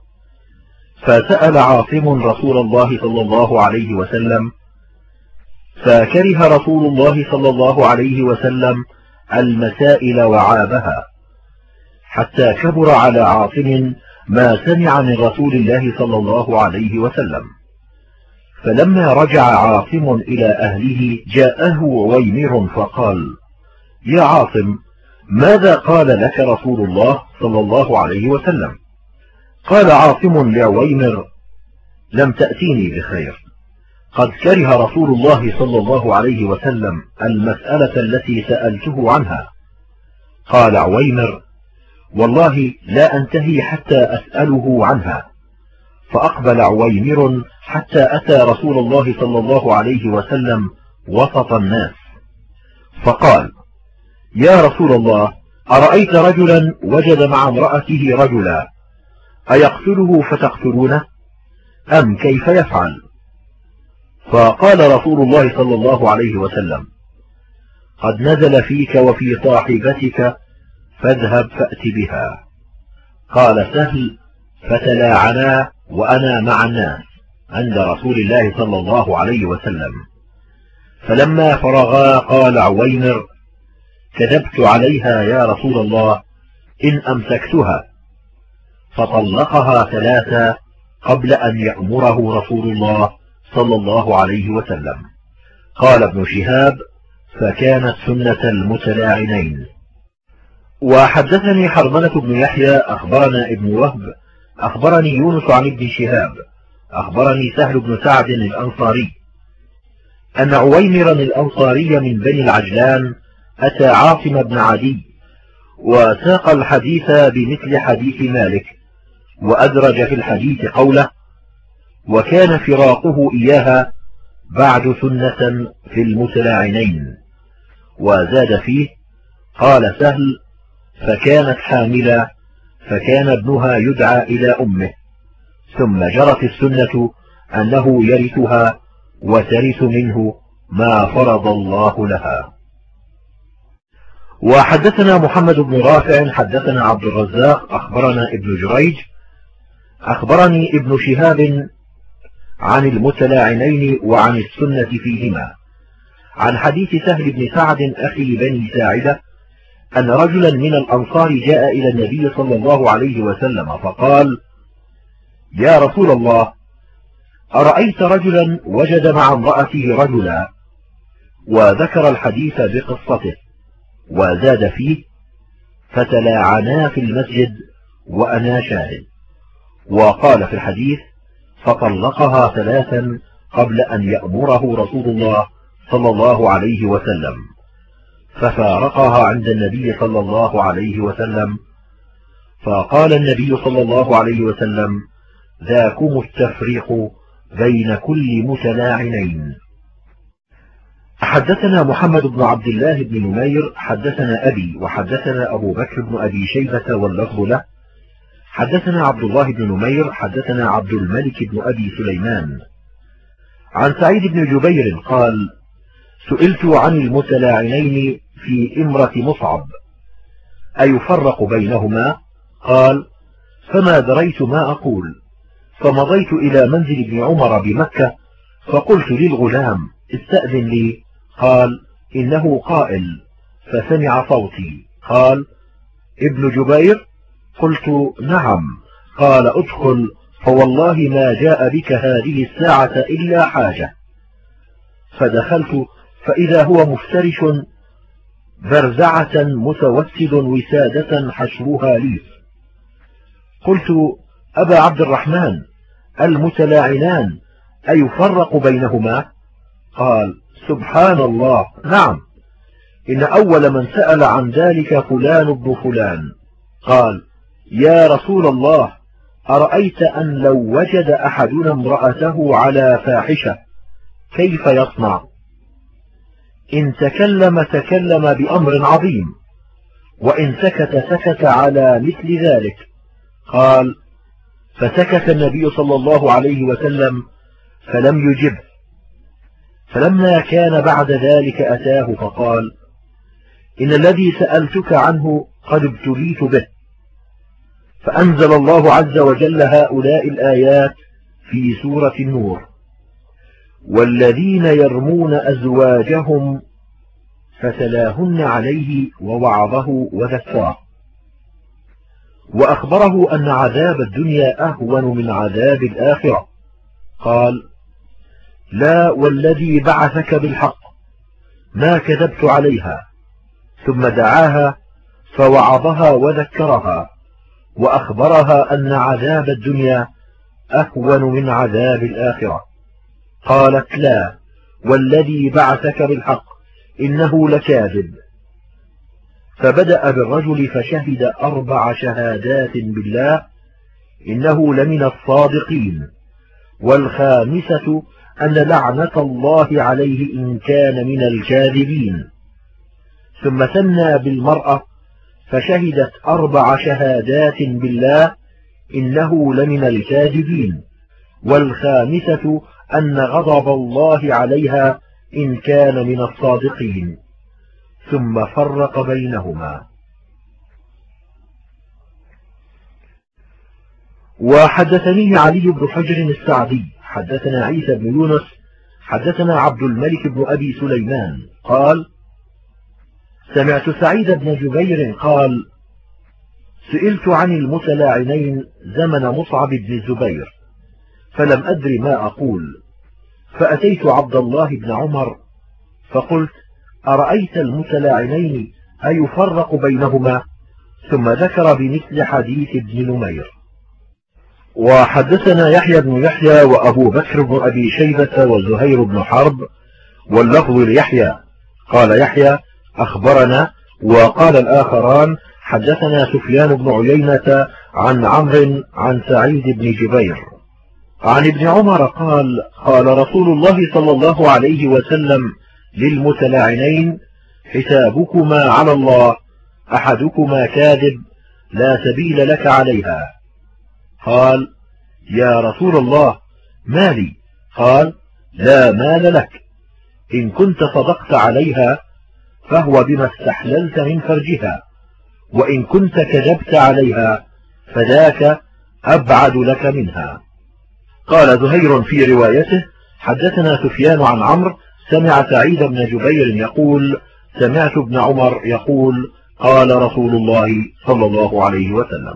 فسأل عاصم رسول الله صلى الله عليه وسلم، فكره رسول الله صلى الله عليه وسلم المسائل وعابها، حتى كبر على عاصم ما سمع من رسول الله صلى الله عليه وسلم. فلما رجع عاصم إلى أهله جاءه عويمر فقال: يا عاصم، ماذا قال لك رسول الله صلى الله عليه وسلم؟ قال عاصم لعويمر: لم تأتيني بخير، قد كره رسول الله صلى الله عليه وسلم المسألة التي سألته عنها. قال عويمر: والله لا أنتهي حتى أسأله عنها. فأقبل عويمر حتى أتى رسول الله صلى الله عليه وسلم وسط الناس، فقال: يا رسول الله، أرأيت رجلا وجد مع امرأته رجلا أيقتله فتقتلونه أم كيف يفعل؟ فقال رسول الله صلى الله عليه وسلم: قد نزل فيك وفي صاحبتك، فاذهب فأت بها. قال سهل: فتلاعنا وأنا مع الناس عند رسول الله صلى الله عليه وسلم. فلما فرغا قال عويمر: كذبت عليها يا رسول الله إن أمسكتها. فطلقها 3 قبل أن يأمره رسول الله صلى الله عليه وسلم. قال ابن شهاب: فكانت سنة المتلاعنين. وحدثني حرملة بن يحيى أخبرنا ابن وهب أخبرني يونس عن ابن شهاب أخبرني سهل بن سعد الأنصاري أن عويمرا الأنصاري من بني العجلان أتى عاصم بن عدي وساق الحديث بمثل حديث مالك، وأدرج في الحديث قوله: وكان فراقه إياها بعد سنة في المتلاعنين، وزاد فيه: قال سهل: فكانت حاملا فكان ابنها يدعى إلى أمه، ثم جرت السنة أنه يرثها وترث منه ما فرض الله لها. وحدثنا محمد بن رافع حدثنا عبد الرزاق أخبرنا ابن جريج أخبرني ابن شهاب عن المتلاعنين وعن السنة فيهما، عن حديث سهل بن سعد أخي بني ساعدة أن رجلا من الأنصار جاء إلى النبي صلى الله عليه وسلم فقال: يا رسول الله، أرأيت رجلا وجد مع امرأته رجلا، وذكر الحديث بقصته وزاد فيه: فتلاعنا في المسجد وأنا شاهد، وقال في الحديث: فطلقها 3 قبل أن يأمره رسول الله صلى الله عليه وسلم، ففارقها عند النبي صلى الله عليه وسلم، فقال النبي صلى الله عليه وسلم: ذاكم التفريق بين كل متلاعنين. حدثنا محمد بن عبد الله بن نمير حدثنا أبي وحدثنا أبو بكر بن أبي شيبة واللفظ له، حدثنا عبد الله بن نمير حدثنا عبد الملك بن أبي سليمان عن سعيد بن جبير قال: سئلت عن المتلاعنين في إمرة مصعب أيفرق بينهما؟ قال: فما دريت ما أقول، فمضيت إلى منزل ابن عمر بمكة فقلت للغلام: استأذن لي. قال: إنه قائل، فسمع صوتي. قال: ابن جبير؟ قلت: نعم. قال: ادخل، فوالله ما جاء بك هذه الساعة إلا حاجة. فدخلت فإذا هو مفترش برزعة متوسد وسادة حشوها ليف. قلت: أبا عبد الرحمن، المتلاعنان أيفرق بينهما؟ قال: سبحان الله، نعم، إن أول من سأل عن ذلك فلان بن فلان. قال: يا رسول الله، أرأيت أن لو وجد أحدنا امرأته على فاحشة كيف يصنع؟ إن تكلم بأمر عظيم، وإن سكت على مثل ذلك. قال: فسكت النبي صلى الله عليه وسلم فلم يجبه، فلما كان بعد ذلك أتاه فقال: إن الذي سألتك عنه قد ابتليت به. فأنزل الله عز وجل هؤلاء الآيات في سورة النور: والذين يرمون أزواجهم فتلاهن عليه ووعظه وذكره، وأخبره أن عذاب الدنيا أهون من عذاب الآخرة. قال: لا والذي بعثك بالحق ما كذبت عليها. ثم دعاها فوعظها وذكرها وأخبرها أن عذاب الدنيا أهون من عذاب الآخرة. قالت: لا والذي بعثك بالحق إنه لكاذب. فبدأ بالرجل فشهد 4 شهادات بالله إنه لمن الصادقين، والخامسة أن لعنة الله عليه إن كان من الكاذبين. ثم ثنى بالمرأة فشهدت 4 شهادات بالله إنه لمن الكاذبين، والخامسة أن غضب الله عليها إن كان من الصادقين، ثم فرق بينهما. وحدثني علي بن حجر السعدي حدثنا عيسى بن يونس حدثنا عبد الملك بن أبي سليمان قال: سمعت سعيد بن جبير قال: سئلت عن المتلاعنين زمن مصعب بن الزبير فلم أدر ما أقول، فأتيت عبد الله بن عمر فقلت: أرأيت المتلاعنين أيفرق بينهما؟ ثم ذكر بمثل حديث ابن نمير. وحدثنا يحيى بن يحيى وأبو بكر بن أبي شيبة وزهير بن حرب واللفظ ليحيى. قال يحيى أخبرنا، وقال الآخران حدثنا سفيان بن عيينة عن عمرو عن سعيد بن جبير عن ابن عمر قال قال رسول الله صلى الله عليه وسلم للمتلاعنين حسابكما على الله، أحدكما كاذب لا سبيل لك عليها. قال يا رسول الله ما لي؟ قال لا مال لك، إن كنت صدقت عليها فهو بما استحللت من فرجها، وإن كنت كذبت عليها فذاك أبعد لك منها. قال زهير في روايته حدثنا سفيان عن عمرو سمع سعيد بن جبير يقول سمعت ابن عمر يقول قال رسول الله صلى الله عليه وسلم.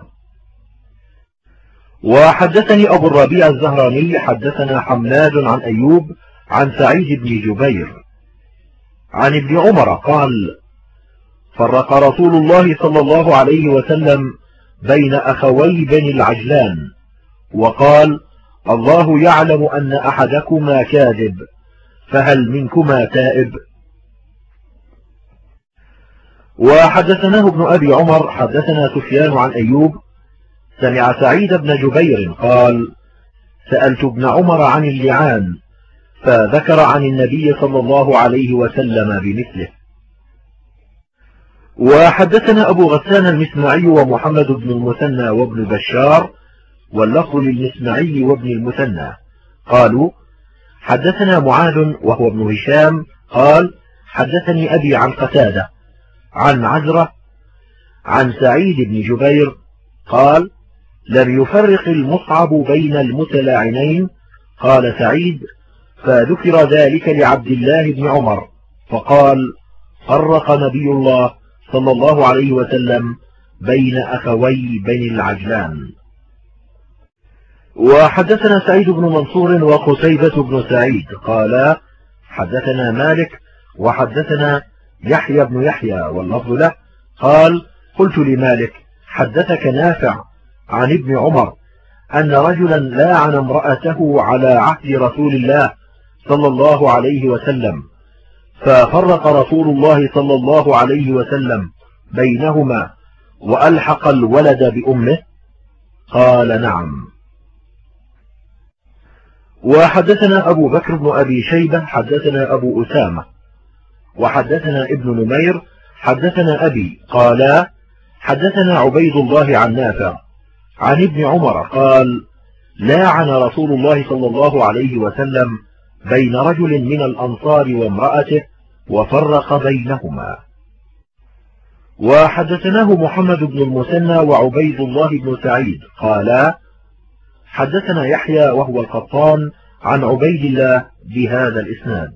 وحدثني أبو الربيع الزهراني حدثنا حماد عن أيوب عن سعيد بن جبير عن ابن عمر قال فرق رسول الله صلى الله عليه وسلم بين أخوي بني العجلان وقال الله يعلم أن أحدكما كاذب، فهل منكما تائب؟ وحدثناه ابن أبي عمر حدثنا سفيان عن أيوب سمع سعيد بن جبير قال سألت ابن عمر عن اللعان فذكر عن النبي صلى الله عليه وسلم بمثله. وحدثنا أبو غسان المسمعي ومحمد بن المثنى وابن بشار واللفظ للمسمعي وابن المثنى قالوا حدثنا معاذ وهو ابن هشام قال حدثني أبي عن قتادة عن عزرة عن سعيد بن جبير قال لم يفرق المصعب بين المتلاعنين. قال سعيد فذكر ذلك لعبد الله بن عمر فقال فرق نبي الله صلى الله عليه وسلم بين أخوي بني العجلان. وحدثنا سعيد بن منصور وقتيبة بن سعيد قال حدثنا مالك وحدثنا يحيى بن يحيى واللفظ له قال قلت لمالك حدثك نافع عن ابن عمر أن رجلا لاعن امرأته على عهد رسول الله صلى الله عليه وسلم ففرق رسول الله صلى الله عليه وسلم بينهما وألحق الولد بأمه؟ قال نعم. وحدثنا أبو بكر بن أبي شيبة حدثنا أبو أسامة وحدثنا ابن نمير حدثنا أبي قال حدثنا عبيد الله عن نافع عن ابن عمر قال لاعن رسول الله صلى الله عليه وسلم بين رجل من الأنصار وامرأته وفرق بينهما. وحدثناه محمد بن المثنى وعبيد الله بن سعيد قال حدثنا يحيى وهو القطان عن عبيد الله بهذا الإسناد.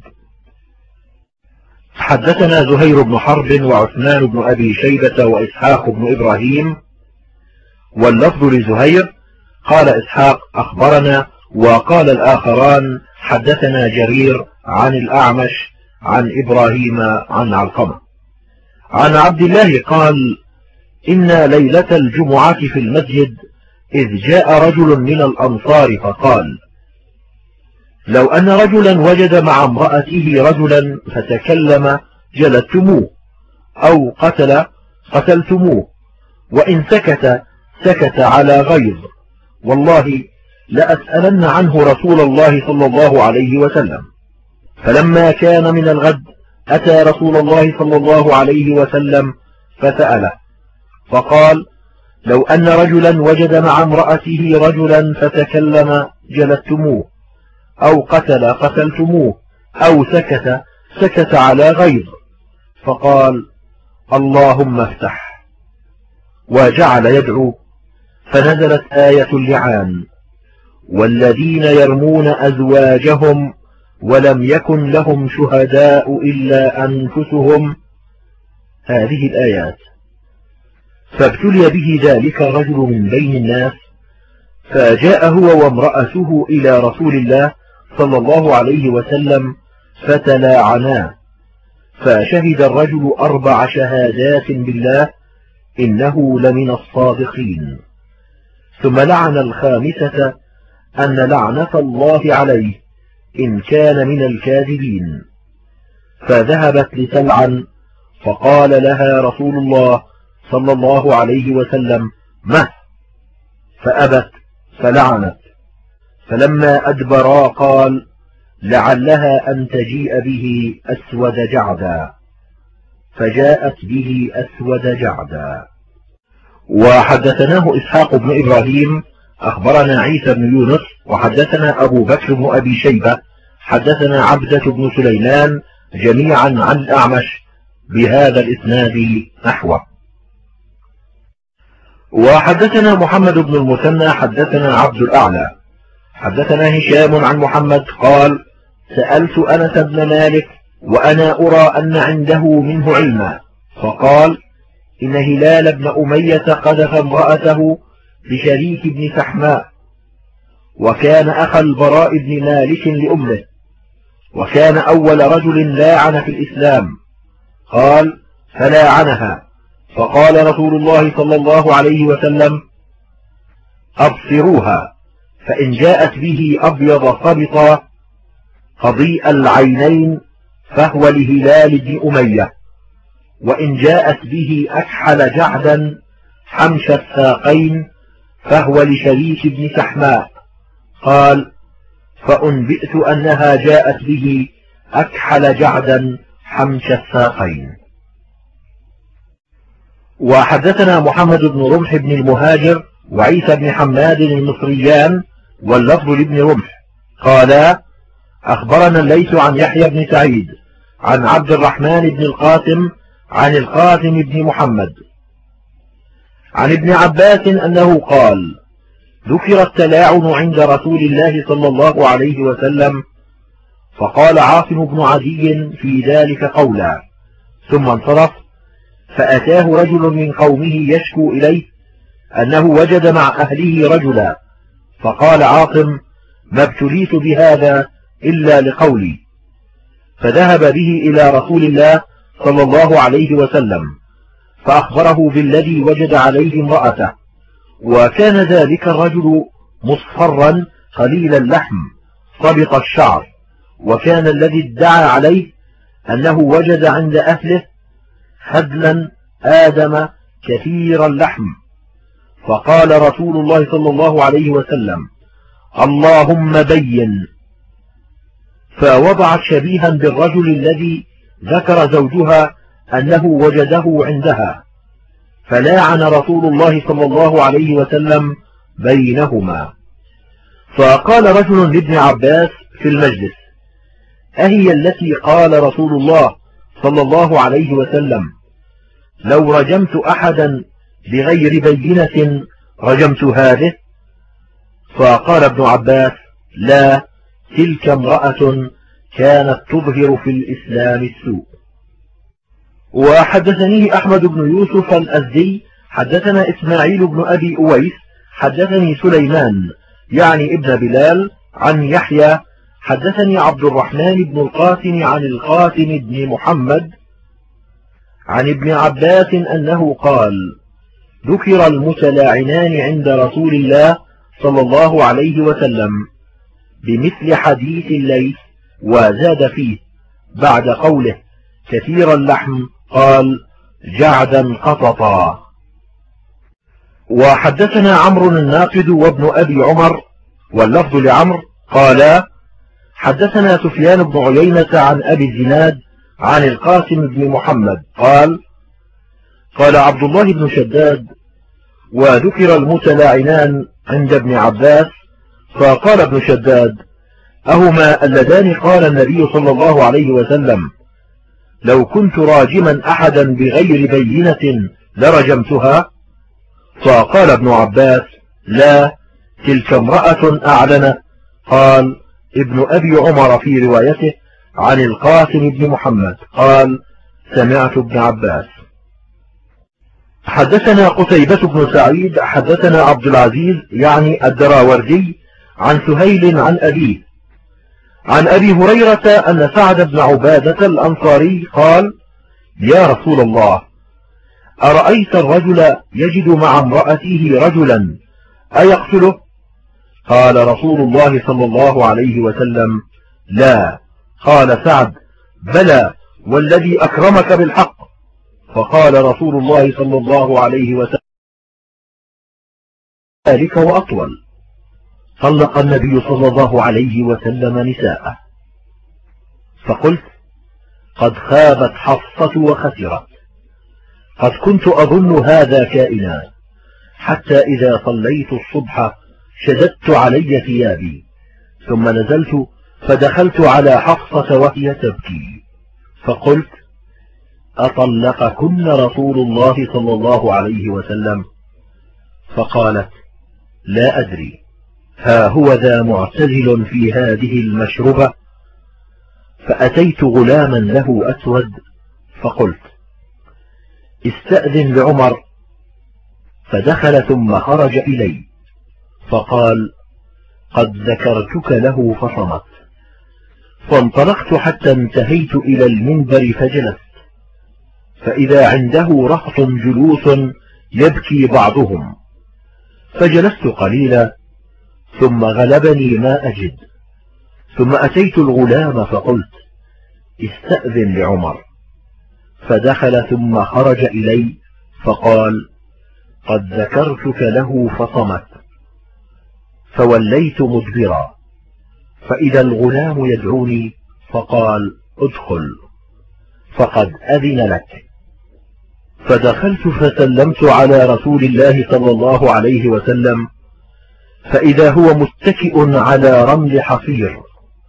حدثنا زهير بن حرب وعثمان بن أبي شيبة وإسحاق بن إبراهيم واللفظ لزهير قال إسحاق أخبرنا وقال الآخران حدثنا جرير عن الأعمش عن إبراهيم عن علقمة عن عبد الله قال إن ليلة الجمعة في المسجد إذ جاء رجل من الأنصار فقال لو أن رجلا وجد مع امرأته رجلا فتكلم جلدتموه أو قتلتموه، وإن سكت على غيظ والله لأسألن عنه رسول الله صلى الله عليه وسلم. فلما كان من الغد أتى رسول الله صلى الله عليه وسلم فسأله فقال لو أن رجلا وجد مع امرأته رجلا فتكلم جلدتموه أو قتلتموه أو سكت على غيظ، فقال اللهم افتح، وجعل يدعو فنزلت آية اللعان والذين يرمون أزواجهم ولم يكن لهم شهداء إلا أنفسهم، هذه الآيات. فابتلي به ذلك الرجل من بين الناس فجاء هو وامرأته إلى رسول الله صلى الله عليه وسلم فتلاعنا، فشهد الرجل 4 شهادات بالله إنه لمن الصادقين، ثم لعن الخامسة أن لعنة الله عليه إن كان من الكاذبين، فذهبت لتلعن، فقال لها رسول الله صلى الله عليه وسلم: مه، فأبت فلعنت. فلما أدبرا قال: لعلها أن تجيء به أسود جعدا، فجاءت به أسود جعدا. وحدثناه إسحاق بن إبراهيم أخبرنا عيسى بن يونس وحدثنا أبو بكر بن أبي شيبة حدثنا عبدة بن سليمان جميعا عن الأعمش بهذا الإسناد نحوه. وحدثنا محمد بن المثنى حدثنا عبد الأعلى حدثنا هشام عن محمد قال: سألت أنس بن مالك وأنا أرى أن عنده منه علما، فقال: إن هلال بن أمية قذف امرأته بشريك بن سحماء، وكان أخا البراء بن مالك لأمه، وكان أول رجل لاعن في الإسلام. قال: فلاعنها، فقال رسول الله صلى الله عليه وسلم: أبصروها، فإن جاءت به أبيض خبطا قضيء العينين فهو لهلال بن أمية، وإن جاءت به أكحل جعدا حمش الساقين فهو لشريك بن سحماء. قال: فأنبئت أنها جاءت به أكحل جعدا حمش الساقين. وحدثنا محمد بن رمح بن المهاجر وعيسى بن حماد المصريان واللفظ لابن رمح قالا: أخبرنا الليث عن يحيى بن سعيد عن عبد الرحمن بن القاسم عن القاسم بن محمد عن ابن عباس أنه قال: ذكر التلاعن عند رسول الله صلى الله عليه وسلم، فقال عاصم بن عدي في ذلك قولا، ثم انصرف، فأتاه رجل من قومه يشكو إليه أنه وجد مع أهله رجلا، فقال عاصم: ما ابتليت بهذا إلا لقولي، فذهب به إلى رسول الله صلى الله عليه وسلم، فأخبره بالذي وجد عليه امرأته، وكان ذلك الرجل مصفرا قليل اللحم صبط الشعر، وكان الذي ادعى عليه أنه وجد عند أهله خدلا آدم كثير اللحم. فقال رسول الله صلى الله عليه وسلم: اللهم بين. فوضعت شبيها بالرجل الذي ذكر زوجها أنه وجده عندها، فلاعن رسول الله صلى الله عليه وسلم بينهما. فقال رجل لابن عباس في المجلس: أهي التي قال رسول الله صلى الله عليه وسلم: لو رجمت أحدا بغير بينة رجمت هذه؟ فقال ابن عباس: لا، تلك امرأة كانت تظهر في الإسلام السوء. وحدثني أحمد بن يوسف الأزدي حدثنا إسماعيل بن أبي أويس حدثني سليمان يعني ابن بلال عن يحيى حدثني عبد الرحمن بن القاسم عن القاسم بن محمد عن ابن عباس أنه قال: ذكر المتلاعنان عند رسول الله صلى الله عليه وسلم بمثل حديث الليث، وزاد فيه بعد قوله كثير اللحم قال: جعدا قططا. وحدثنا عمرو الناقد وابن أبي عمر واللفظ لعمرو قالا: حدثنا سفيان بن عيينة عن أبي الزناد عن القاسم بن محمد قال: قال عبد الله بن شداد: وذكر المتلاعنان عند ابن عباس، فقال ابن شداد: أهما اللذان قال النبي صلى الله عليه وسلم: لو كنت راجما أحدا بغير بينة لرجمتها؟ فقال ابن عباس: لا، تلك امرأة أعلن. قال ابن أبي عمر في روايته عن القاسم بن محمد قال: سمعت ابن عباس. حدثنا قتيبة بن سعيد حدثنا عبد العزيز يعني الدراوردي عن سهيل عن أبيه عن أبي هريرة أن سعد بن عبادة الأنصاري قال: يا رسول الله، أرأيت الرجل يجد مع امرأته رجلا أيقتله؟ قال رسول الله صلى الله عليه وسلم: لا. قال سعد: بلى، والذي أكرمك بالحق. فقال رسول الله صلى الله عليه وسلم ذلك وأطول. طلق النبي صلى الله عليه وسلم نساءه. فقلت قد خابت حفصة وخسرت. قد كنت أظن هذا كائنا، حتى إذا صليت الصبح شددت علي ثيابي، ثم نزلت فدخلت على حفصة وهي تبكي، فقلت أطلقكن رسول الله صلى الله عليه وسلم؟ فقالت لا أدري، ها هو ذا معتزل في هذه المشربة. فأتيت غلاما له أسود فقلت استأذن لعمر، فدخل ثم خرج إلي فقال قد ذكرتك له فصمت. فانطلقت حتى انتهيت إلى المنبر فجلست، فإذا عنده رهط جلوس يبكي بعضهم، فجلست قليلا ثم غلبني ما أجد، ثم أتيت الغلام فقلت استأذن لعمر، فدخل ثم خرج إلي فقال قد ذكرتك له فصمت. فوليت مدبرا، فإذا الغلام يدعوني فقال ادخل فقد أذن لك. فدخلت فسلمت على رسول الله صلى الله عليه وسلم، فإذا هو متكئ على رمل حصير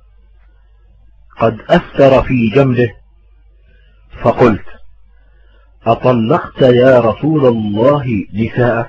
قد أثر في جنبه، فقلت أطلقت يا رسول الله نساءك؟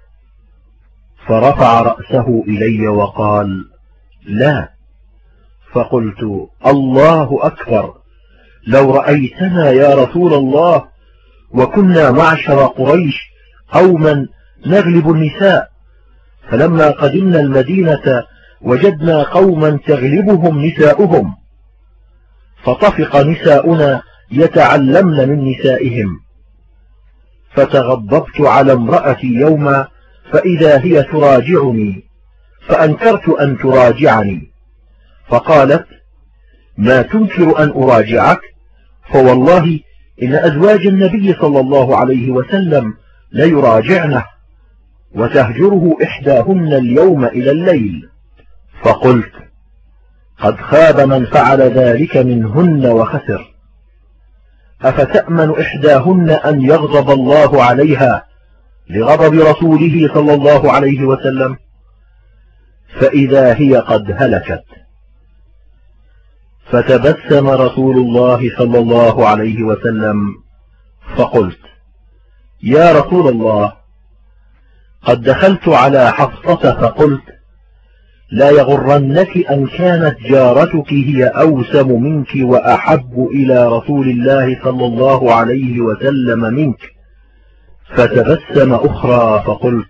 فرفع رأسه إلي وقال لا. فقلت الله أكبر، لو رأيتنا يا رسول الله وكنا معشر قريش قوما نغلب النساء، فلما قدمنا المدينة وجدنا قوما تغلبهم نساؤهم، فطفق نساؤنا يتعلمن من نسائهم. فتغضبت على امرأتي يوما فإذا هي تراجعني، فأنكرت أن تراجعني، فقالت ما تنكر أن أراجعك؟ فوالله إن أزواج النبي صلى الله عليه وسلم ليراجعنه، وتهجره إحداهن اليوم إلى الليل. فقلت قد خاب من فعل ذلك منهن وخسر. أفتأمن إحداهن أن يغضب الله عليها لغضب رسوله صلى الله عليه وسلم؟ فإذا هي قد هلكت. فتبسم رسول الله صلى الله عليه وسلم فقلت يا رسول الله قد دخلت على حفصة فقلت لا يغرنك أن كانت جارتك هي أوسم منك وأحب إلى رسول الله صلى الله عليه وسلم منك. فتبسم أخرى فقلت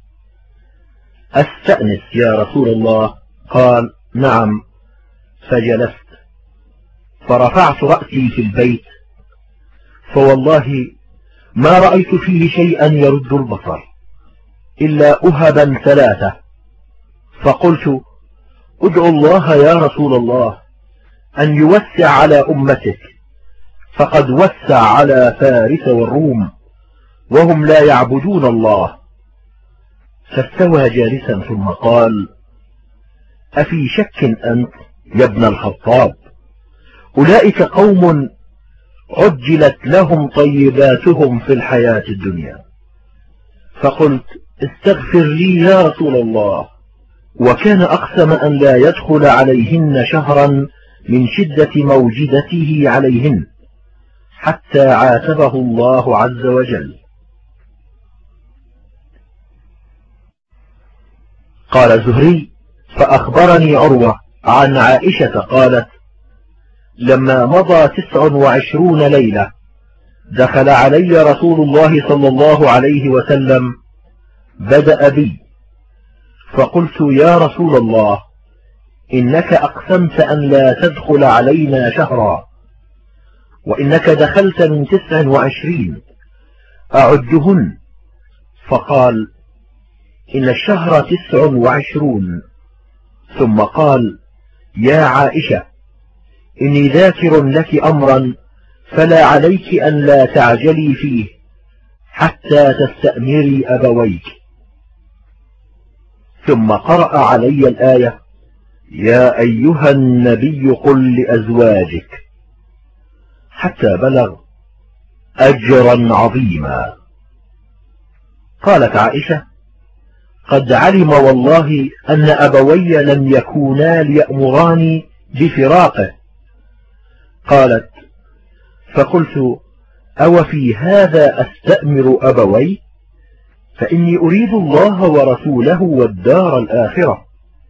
أستأنس يا رسول الله؟ قال نعم. فجلست، فرفعت رأسي في البيت، فوالله ما رأيت فيه شيئا يرد البصر إلا أهبا ثلاثة. فقلت ادعو الله يا رسول الله أن يوسع على أمتك، فقد وسع على فارس والروم وهم لا يعبدون الله. فاستوى جالسا ثم قال أفي شك أنت يا ابن الخطاب؟ أولئك قوم عجلت لهم طيباتهم في الحياة الدنيا. فقلت استغفر لي يا رسول الله. وكان أقسم أن لا يدخل عليهن شهرا من شدة موجدته عليهن، حتى عاتبه الله عز وجل. قال الزهري فأخبرني عروة عن عائشة قالت لما مضى 29 ليلة دخل علي رسول الله صلى الله عليه وسلم، بدأ بي، فقلت يا رسول الله إنك أقسمت أن لا تدخل علينا شهرا، وإنك دخلت من 29 أعدهن. فقال إن الشهر 29. ثم قال يا عائشة إني ذاكر لك أمرا فلا عليك أن لا تعجلي فيه حتى تستأمري أبويك. ثم قرأ علي الآية: يا أيها النبي قل لأزواجك، حتى بلغ أجرا عظيما. قالت عائشة: قد علم والله أن أبوي لم يكونا ليأمراني بفراقه. قالت: فقلت: أو في هذا أستأمر أبوي؟ فإني أريد الله ورسوله والدار الآخرة.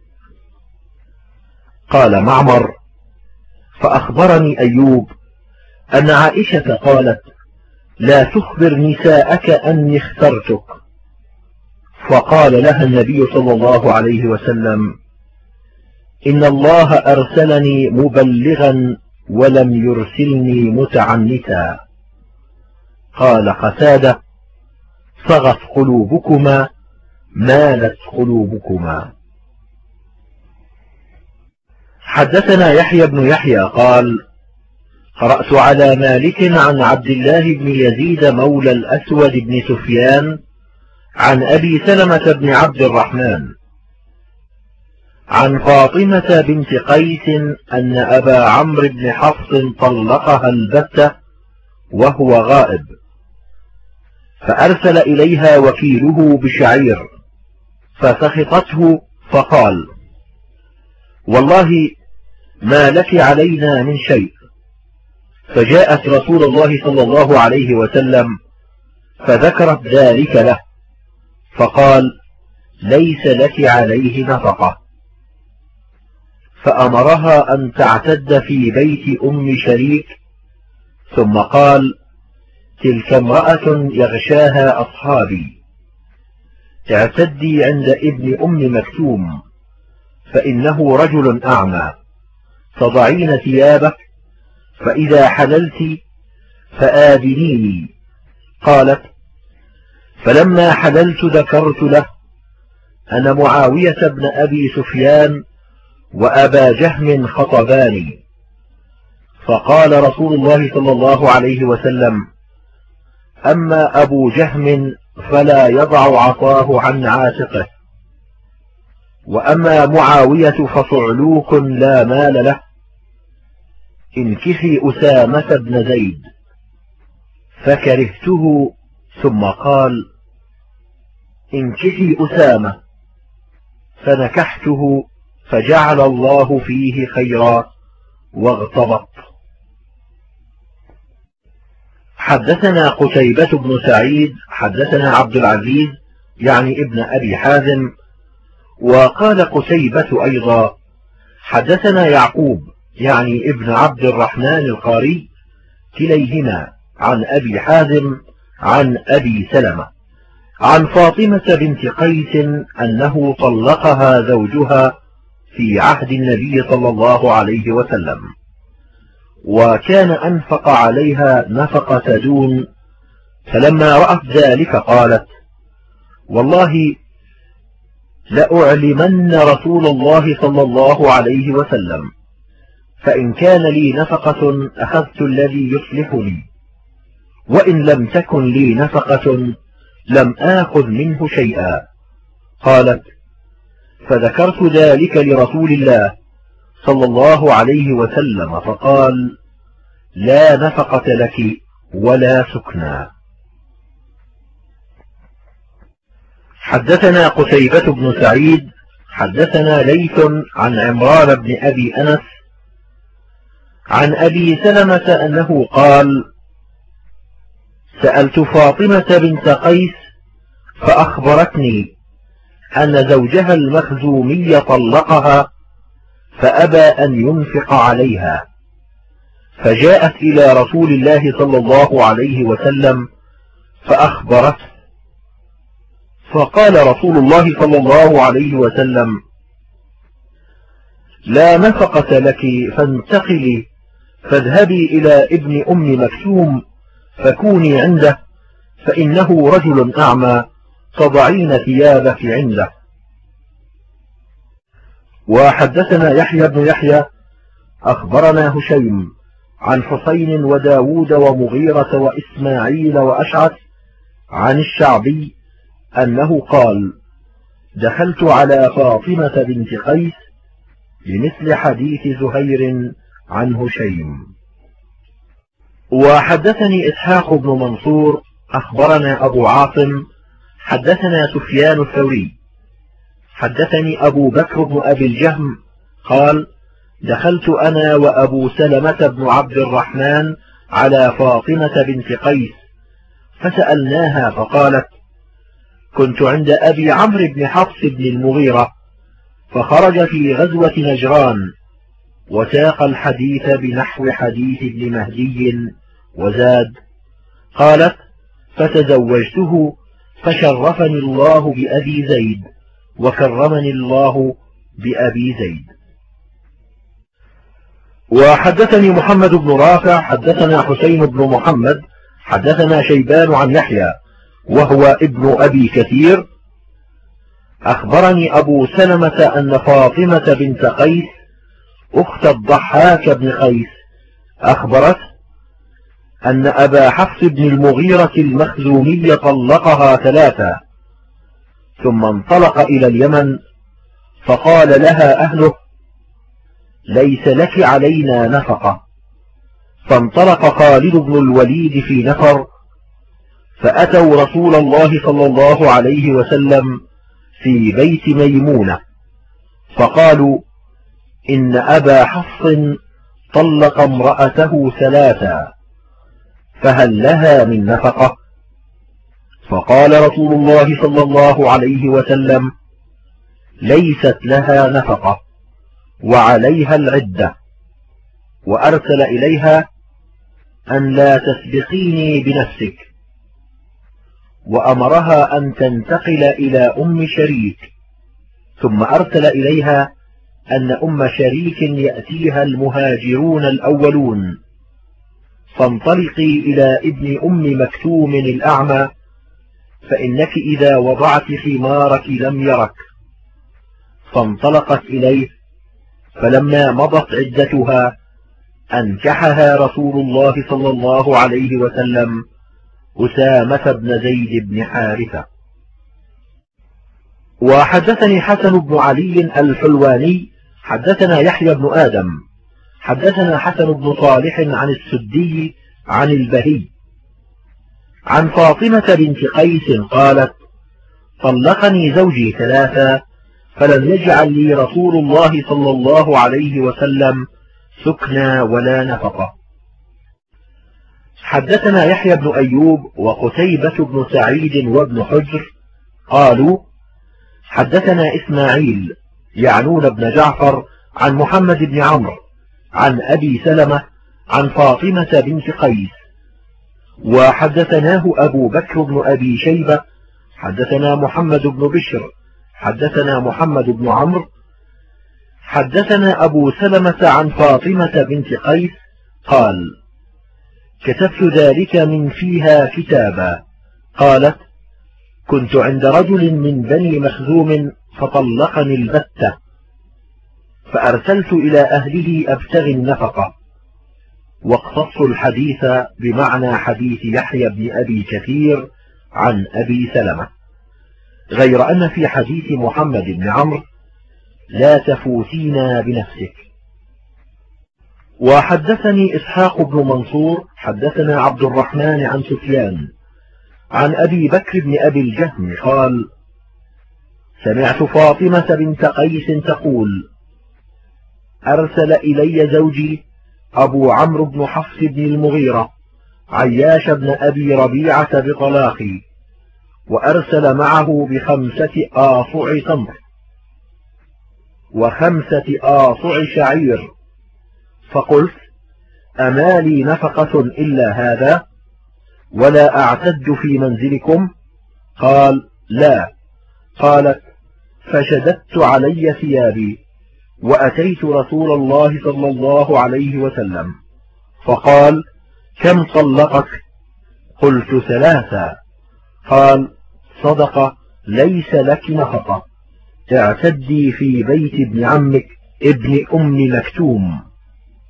قال معمر: فأخبرني أيوب أن عائشة قالت: لا تخبر نساءك أني اخترتك. فقال لها النبي صلى الله عليه وسلم: إن الله أرسلني مبلغا ولم يرسلني متعنتا. قال قتادة: صغت قلوبكما، مالت قلوبكما. حدثنا يحيى بن يحيى قال: قرأت على مالك عن عبد الله بن يزيد مولى الأسود بن سفيان عن أبي سلمة بن عبد الرحمن عن فاطمة بنت قيس أن أبا عمرو بن حفص طلقها البتة وهو غائب، فأرسل إليها وكيله بشعير، فسخطته فقال: والله ما لك علينا من شيء. فجاءت رسول الله صلى الله عليه وسلم فذكرت ذلك له، فقال: ليس لك عليه نفقة. فأمرها أن تعتد في بيت أم شريك، ثم قال: تلك امرأة يغشاها أصحابي، اعتدي عند ابن أم مكتوم فإنه رجل أعمى، فضعين ثيابك، فإذا حللت فآذنيني. قالت: فلما حللت ذكرت له أن معاوية بن أبي سفيان وأبا جهم خطباني. فقال رسول الله صلى الله عليه وسلم: أما أبو جهم فلا يضع عصاه عن عاتقه، وأما معاوية فصعلوك لا مال له، انكحي أسامة بن زيد. فكرهته، ثم قال: انكحي أسامة. فنكحته، فجعل الله فيه خيرا واغتبط. حدثنا قتيبة بن سعيد حدثنا عبد العزيز يعني ابن أبي حازم، وقال قتيبة أيضا: حدثنا يعقوب يعني ابن عبد الرحمن القاري، كليهما عن أبي حازم عن أبي سلمة عن فاطمة بنت قيس أنه طلقها زوجها في عهد النبي صلى الله عليه وسلم، وكان أنفق عليها نفقة دون. فلما رأت ذلك قالت: والله لأعلمن رسول الله صلى الله عليه وسلم، فإن كان لي نفقة أخذت الذي يصلح لي، وإن لم تكن لي نفقة لم آخذ منه شيئا. قالت: فذكرت ذلك لرسول الله صلى الله عليه وسلم، فقال: لا نفقة لك ولا سكنى. حدثنا قتيبة بن سعيد حدثنا ليث عن عمران بن أبي أنس عن أبي سلمة أنه قال: سألت فاطمة بنت قيس فأخبرتني أن زوجها المخزومي طلقها فأبى أن ينفق عليها، فجاءت إلى رسول الله صلى الله عليه وسلم فأخبرته، فقال رسول الله صلى الله عليه وسلم: لا نفقة لك، فانتقلي فاذهبي إلى ابن أم مكتوم فكوني عنده، فإنه رجل أعمى، تضعين ثيابك عنده. وحدثنا يحيى بن يحيى أخبرنا هشيم عن حسين وداود ومغيرة وإسماعيل وأشعث عن الشعبي أنه قال: دخلت على فاطمة بنت قيس بمثل حديث زهير عن هشيم. وحدثني إسحاق بن منصور أخبرنا أبو عاصم حدثنا سفيان الثوري حدثني أبو بكر بن أبي الجهم قال: دخلت أنا وأبو سلمة بن عبد الرحمن على فاطمة بنت قيس فسألناها فقالت: كنت عند أبي عمرو بن حفص بن المغيرة فخرج في غزوة نجران، وساق الحديث بنحو حديث ابن مهدي وزاد. قالت: فتزوجته فشرفني الله بأبي زيد وكرمني الله بأبي زيد. وحدثني محمد بن رافع حدثنا حسين بن محمد حدثنا شيبان عن يحيى وهو ابن أبي كثير أخبرني أبو سلمة أن فاطمة بنت قيس أخت الضحاك بن قيس أخبرت أن أبا حفص بن المغيرة المخزومي طلقها 3 ثم انطلق إلى اليمن، فقال لها أهله: ليس لك علينا نفقة. فانطلق خالد بن الوليد في نفر فأتوا رسول الله صلى الله عليه وسلم في بيت ميمونة فقالوا: إن أبا حفص طلق امرأته 3 فهل لها من نفقة؟ فقال رسول الله صلى الله عليه وسلم: ليست لها نفقة وعليها العدة. وأرسل إليها أن لا تسبقيني بنفسك، وأمرها أن تنتقل إلى أم شريك، ثم أرسل إليها أن أم شريك يأتيها المهاجرون الأولون، فانطلقي إلى ابن أم مكتوم الأعمى فإنك إذا وضعت خمارك لم يرك. فانطلقت إليه، فلما مضت عدتها أنكحها رسول الله صلى الله عليه وسلم أسامة بن زيد بن حارثة. وحدثني حسن بن علي الحلواني حدثنا يحيى بن آدم حدثنا حسن بن صالح عن السدي عن البهي عن فاطمة بنت قيس قالت: طلقني زوجي 3 فلم يجعل لي رسول الله صلى الله عليه وسلم سكنى ولا نفقة. حدثنا يحيى بن أيوب وقتيبة بن سعيد وابن حجر قالوا: حدثنا إسماعيل يعنون بن جعفر عن محمد بن عمرو عن أبي سلمة عن فاطمة بنت قيس. وحدثناه أبو بكر بن أبي شيبة حدثنا محمد بن بشر حدثنا محمد بن عمرو حدثنا أبو سلمة عن فاطمة بنت قيس قال: كتبت ذلك من فيها كتابا. قالت: كنت عند رجل من بني مخزوم فطلقني البتة، فأرسلت إلى أهله أبتغي النفقة. واقتص الحديث بمعنى حديث يحيى بن أبي كثير عن أبي سلمة، غير أن في حديث محمد بن عمرو: لا تفوتينا بنفسك. وحدثني إسحاق بن منصور حدثنا عبد الرحمن عن سفيان عن أبي بكر بن أبي الجهم قال: سمعت فاطمة بنت قيس تقول: أرسل إلي زوجي أبو عمرو بن حفص بن المغيرة عياش بن أبي ربيعة بطلاقي، وأرسل معه ب5 آصع تمر و5 آصع شعير، فقلت: أما لي نفقة إلا هذا ولا أعتد في منزلكم؟ قال: لا. قالت: فشددت علي ثيابي وأتيت رسول الله صلى الله عليه وسلم فقال: كم طلقك؟ قلت: 3. قال: صدق، ليس لك نفقة، اعتدي في بيت ابن عمك ابن أم مكتوم.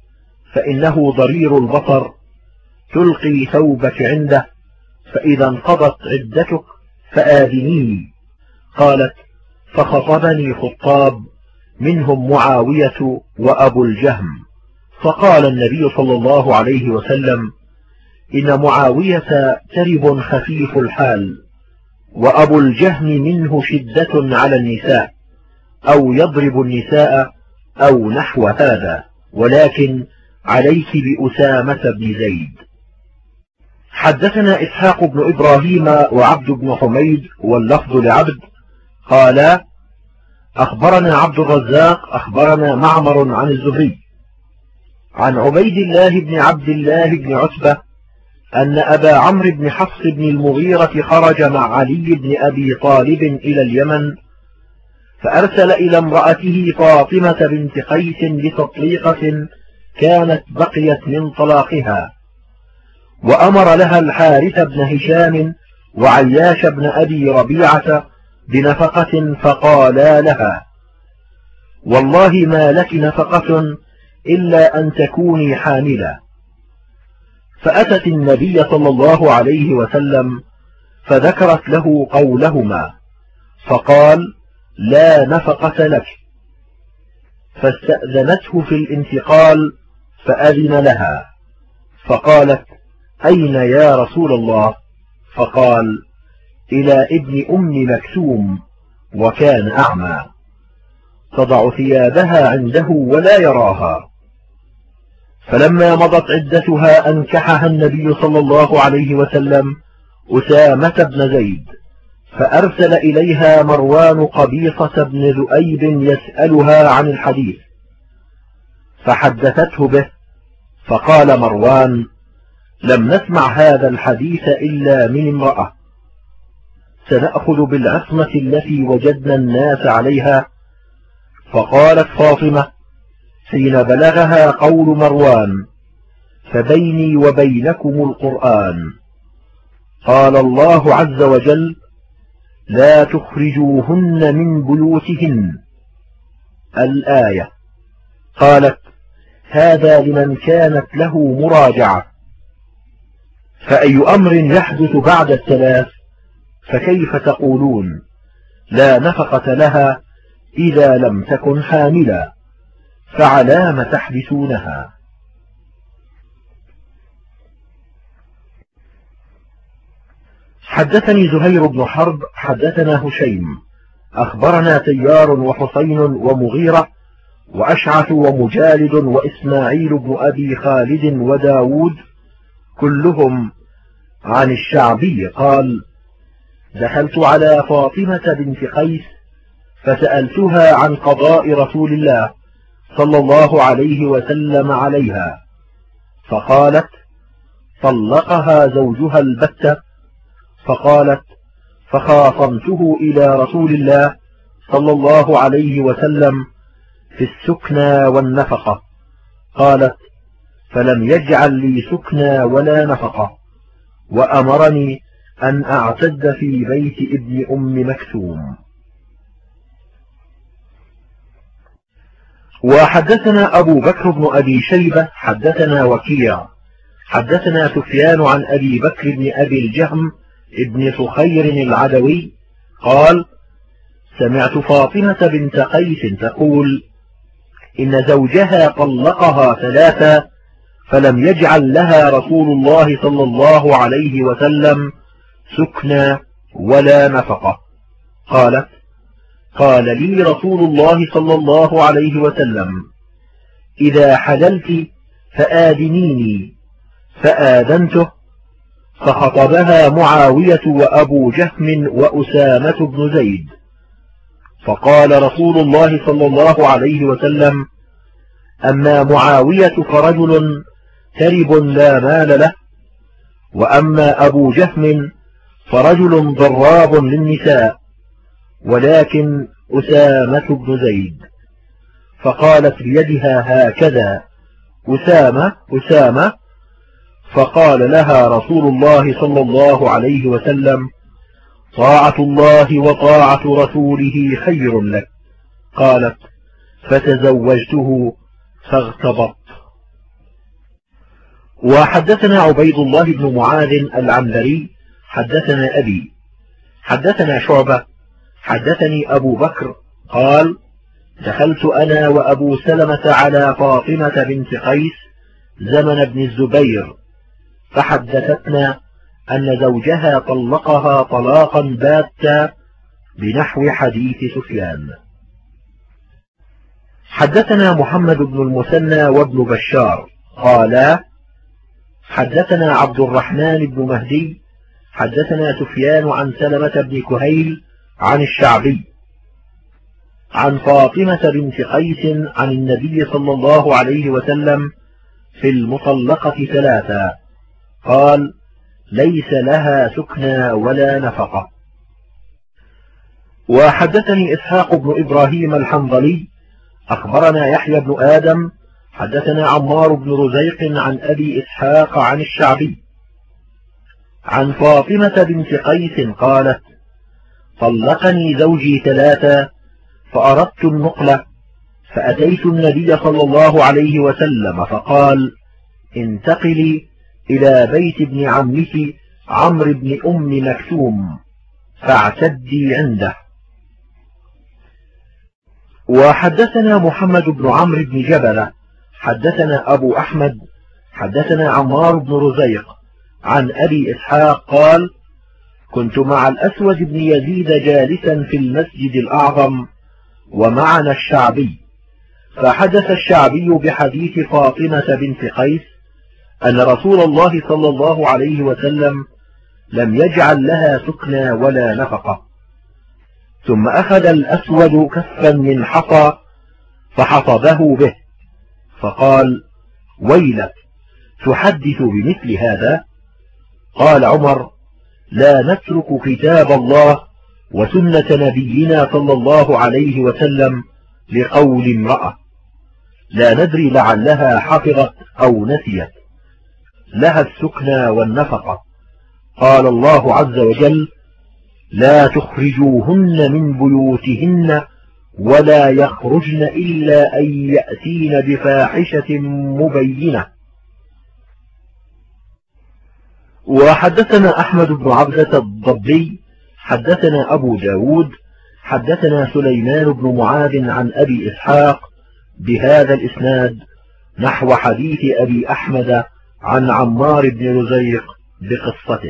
فإنه ضرير البصر، تلقي ثوبك عنده، فإذا انقضت عدتك فآذنيني. قالت: فخطبني خطاب منهم معاوية وأبو الجهم، فقال النبي صلى الله عليه وسلم: إن معاوية ترب خفيف الحال، وأبو الجهم منه شدة على النساء، أو يضرب النساء أو نحو هذا، ولكن عليك بأسامة بن زيد. حدثنا إسحاق بن إبراهيم وعبد بن حميد واللفظ لعبد قال: أخبرنا عبد الرزاق أخبرنا معمر عن الزهري عن عبيد الله بن عبد الله بن عتبة أن أبا عمرو بن حفص بن المغيرة خرج مع علي بن أبي طالب إلى اليمن، فأرسل إلى امرأته فاطمة بنت قيس بتطليقة كانت بقيت من طلاقها، وأمر لها الحارث بن هشام وعياش بن أبي ربيعة بنفقة، فقالا لها: والله ما لك نفقة إلا أن تكوني حاملة. فأتت النبي صلى الله عليه وسلم فذكرت له قولهما، فقال: لا نفقة لك. فاستأذنته في الانتقال فأذن لها، فقالت: أين يا رسول الله؟ فقال: إلى ابن أم مكتوم، وكان أعمى، تضع ثيابها عنده ولا يراها. فلما مضت عدتها أنكحها النبي صلى الله عليه وسلم أسامة بن زيد، فأرسل إليها مروان قبيصة بن ذؤيب يسألها عن الحديث، فحدثته به، فقال مروان: لم نسمع هذا الحديث إلا من امرأة، سنأخذ بالعصمة التي وجدنا الناس عليها. فقالت فاطمة حين بلغها قول مروان: فبيني وبينكم القرآن، قال الله عز وجل: لا تخرجوهن من بيوتهن، الآية. قالت: هذا لمن كانت له مراجعة، فأي أمر يحدث بعد الثلاث؟ فكيف تقولون لا نفقة لها إذا لم تكن حاملا؟ فعلام تحبسونها؟ حدثني زهير بن حرب حدثنا هشيم أخبرنا تيار وحسين ومغيرة وأشعث ومجالد وإسماعيل بن أبي خالد وداود كلهم عن الشعبي قال: دخلت على فاطمة بنت قيس فسألتها عن قضاء رسول الله صلى الله عليه وسلم عليها، فقالت: طلقها زوجها البتة. فقالت: فخاصمته إلى رسول الله صلى الله عليه وسلم في السكنى والنفقة. قالت: فلم يجعل لي سكنى ولا نفقة، وأمرني أن أعتد في بيت ابن أم مكتوم. وحدثنا أبو بكر بن أبي شيبة حدثنا وكيع حدثنا سفيان عن أبي بكر بن أبي الجهم ابن سخير العدوي قال: سمعت فاطمة بنت قيس تقول: إن زوجها طلقها ثلاثا فلم يجعل لها رسول الله صلى الله عليه وسلم سكنى ولا نفقة. قالت: قال لي رسول الله صلى الله عليه وسلم: إذا حللت فآذنيني، فآذنته، فخطبها معاوية وأبو جهم وأسامة بن زيد. فقال رسول الله صلى الله عليه وسلم: أما معاوية فرجل ترب لا مال له، وأما أبو جهم فرجل ضراب للنساء، ولكن أسامة بن زيد. فقالت بيدها هكذا: أسامة أسامة. فقال لها رسول الله صلى الله عليه وسلم: طاعة الله وطاعة رسوله خير لك. قالت: فتزوجته فاغتبط. وحدثنا عبيد الله بن معاذ العنبري حدثنا أبي حدثنا شعبة حدثني أبو بكر قال دخلت أنا وأبو سلمة على فاطمة بنت قيس زمن ابن الزبير فحدثتنا أن زوجها طلقها طلاقا باتا بنحو حديث سفيان. حدثنا محمد بن المثنى وابن بشار قالا حدثنا عبد الرحمن بن مهدي حدثنا سفيان عن سلمة بن كهيل عن الشعبي عن فاطمة بنت قيس عن النبي صلى الله عليه وسلم في المطلقة 3 قال ليس لها سكنى ولا نفقة. وحدثني إسحاق بن إبراهيم الحنظلي أخبرنا يحيى بن آدم حدثنا عمار بن رزيق عن أبي إسحاق عن الشعبي عن فاطمة بنت قيس قالت طلقني زوجي 3 فأردت النقلة فأتيت النبي صلى الله عليه وسلم فقال انتقلي إلى بيت ابن عمك عمرو بن أم مكتوم فاعتدي عنده. وحدثنا محمد بن عمرو بن جبلة حدثنا أبو أحمد حدثنا عمار بن رزيق عن أبي إسحاق قال كنت مع الأسود بن يزيد جالسا في المسجد الأعظم ومعنا الشعبي فحدث الشعبي بحديث فاطمة بنت قيس أن رسول الله صلى الله عليه وسلم لم يجعل لها سكنى ولا نفقة. ثم أخذ الأسود كفا من حصى فحصبه به فقال ويلك تحدث بمثل هذا؟ قال عمر لا نترك كتاب الله وسنة نبينا صلى الله عليه وسلم لقول امرأة لا ندري لعلها حفظت أو نسيت لها السكنى والنفقة. قال الله عز وجل لا تخرجوهن من بيوتهن ولا يخرجن إلا أن يأتين بفاحشة مبينة. وحدثنا أحمد بن عبدة الضبي حدثنا أبو داود حدثنا سليمان بن معاذ عن أبي إسحاق بهذا الإسناد نحو حديث أبي أحمد عن عمار بن رزيق بقصته.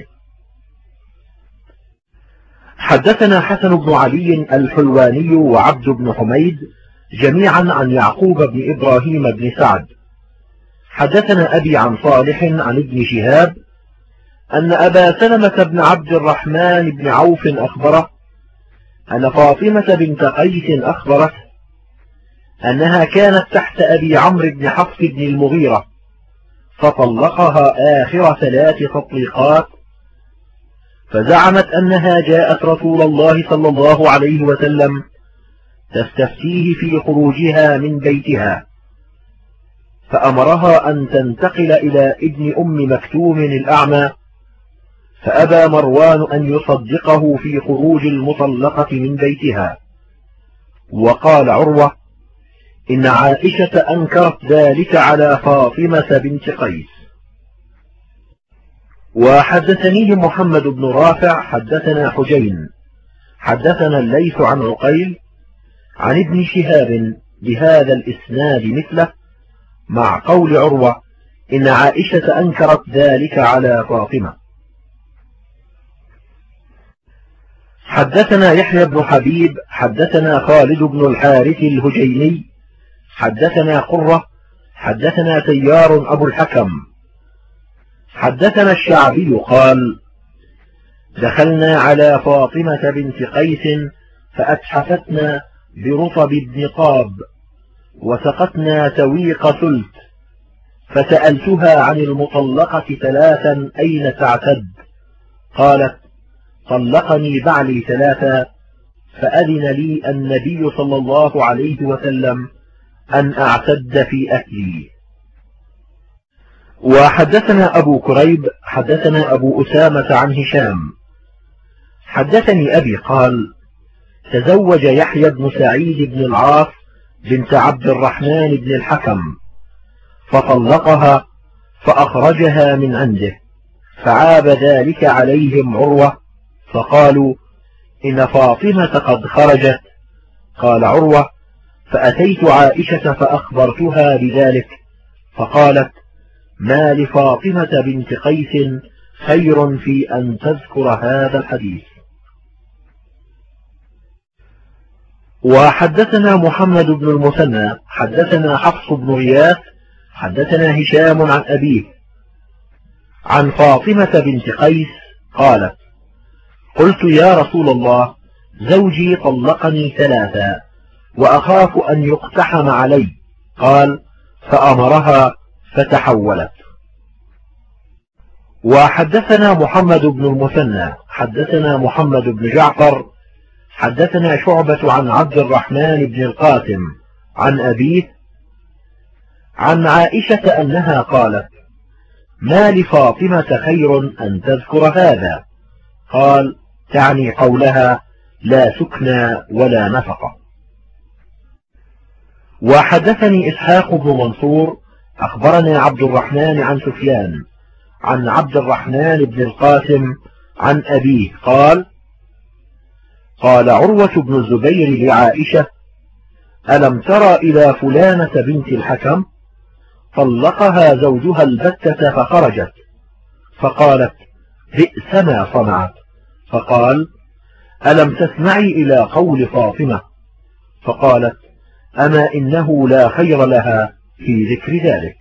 حدثنا حسن بن علي الحلواني وعبد بن حميد جميعا عن يعقوب بن إبراهيم بن سعد حدثنا أبي عن صالح عن ابن شهاب أن أبا سلمة بن عبد الرحمن بن عوف أخبره أن فاطمة بنت قيس أخبرته أنها كانت تحت أبي عمرو بن حفص بن المغيرة فطلقها آخر 3 تطليقات فزعمت أنها جاءت رسول الله صلى الله عليه وسلم تستفتيه في خروجها من بيتها فأمرها أن تنتقل إلى ابن أم مكتوم الأعمى فأبى مروان أن يصدقه في خروج المطلقة من بيتها. وقال عروة إن عائشة أنكرت ذلك على فاطمة بنت قيس. وحدثنيه محمد بن رافع حدثنا حجين حدثنا الليث عن عقيل عن ابن شهاب بهذا الإسناد مثله مع قول عروة إن عائشة أنكرت ذلك على فاطمة. حدثنا يحيى بن حبيب حدثنا خالد بن الحارث الهجيني حدثنا قرة حدثنا تيار أبو الحكم حدثنا الشعبي قال دخلنا على فاطمة بنت قيس فأتحفتنا برطب بن قاب وسقتنا سويق ثلث فسألتها عن المطلقة 3 أين تعتد؟ قالت طلقني بعلي 3 فأذن لي النبي صلى الله عليه وسلم أن أعتد في أهلي. وحدثنا أبو كريب حدثنا أبو أسامة عن هشام حدثني أبي قال تزوج يحيى بن سعيد بن العاص بنت عبد الرحمن بن الحكم فطلقها فأخرجها من عنده، فعاب ذلك عليهم عروة، فقالوا إن فاطمة قد خرجت. قال عروة: فأتيت عائشة فأخبرتها بذلك، فقالت: ما لفاطمة بنت قيس خير في أن تذكر هذا الحديث. وحدثنا محمد بن المثنى حدثنا حفص بن غياث حدثنا هشام عن أبيه عن فاطمة بنت قيس قالت: قلت يا رسول الله، زوجي طلقني 3 وأخاف أن يقتحم علي. قال: فأمرها فتحولت. وحدثنا محمد بن المثنى حدثنا محمد بن جعفر حدثنا شعبة عن عبد الرحمن بن القاسم عن أبيه عن عائشة أنها قالت: ما لفاطمة خير أن تذكر هذا. قال: تعني قولها لا سكنى ولا نفقة. وحدثني إسحاق بن منصور أخبرنا عبد الرحمن عن سفيان عن عبد الرحمن بن القاسم عن أبيه قال: قال عروة بن الزبير لعائشة: ألم ترى إلى فلانة بنت الحكم؟ طلقها زوجها البتة فخرجت، فقالت: بئس ما صنعت. فقال: ألم تسمعي إلى قول فاطمة؟ فقالت: أما إنه لا خير لها في ذكر ذلك.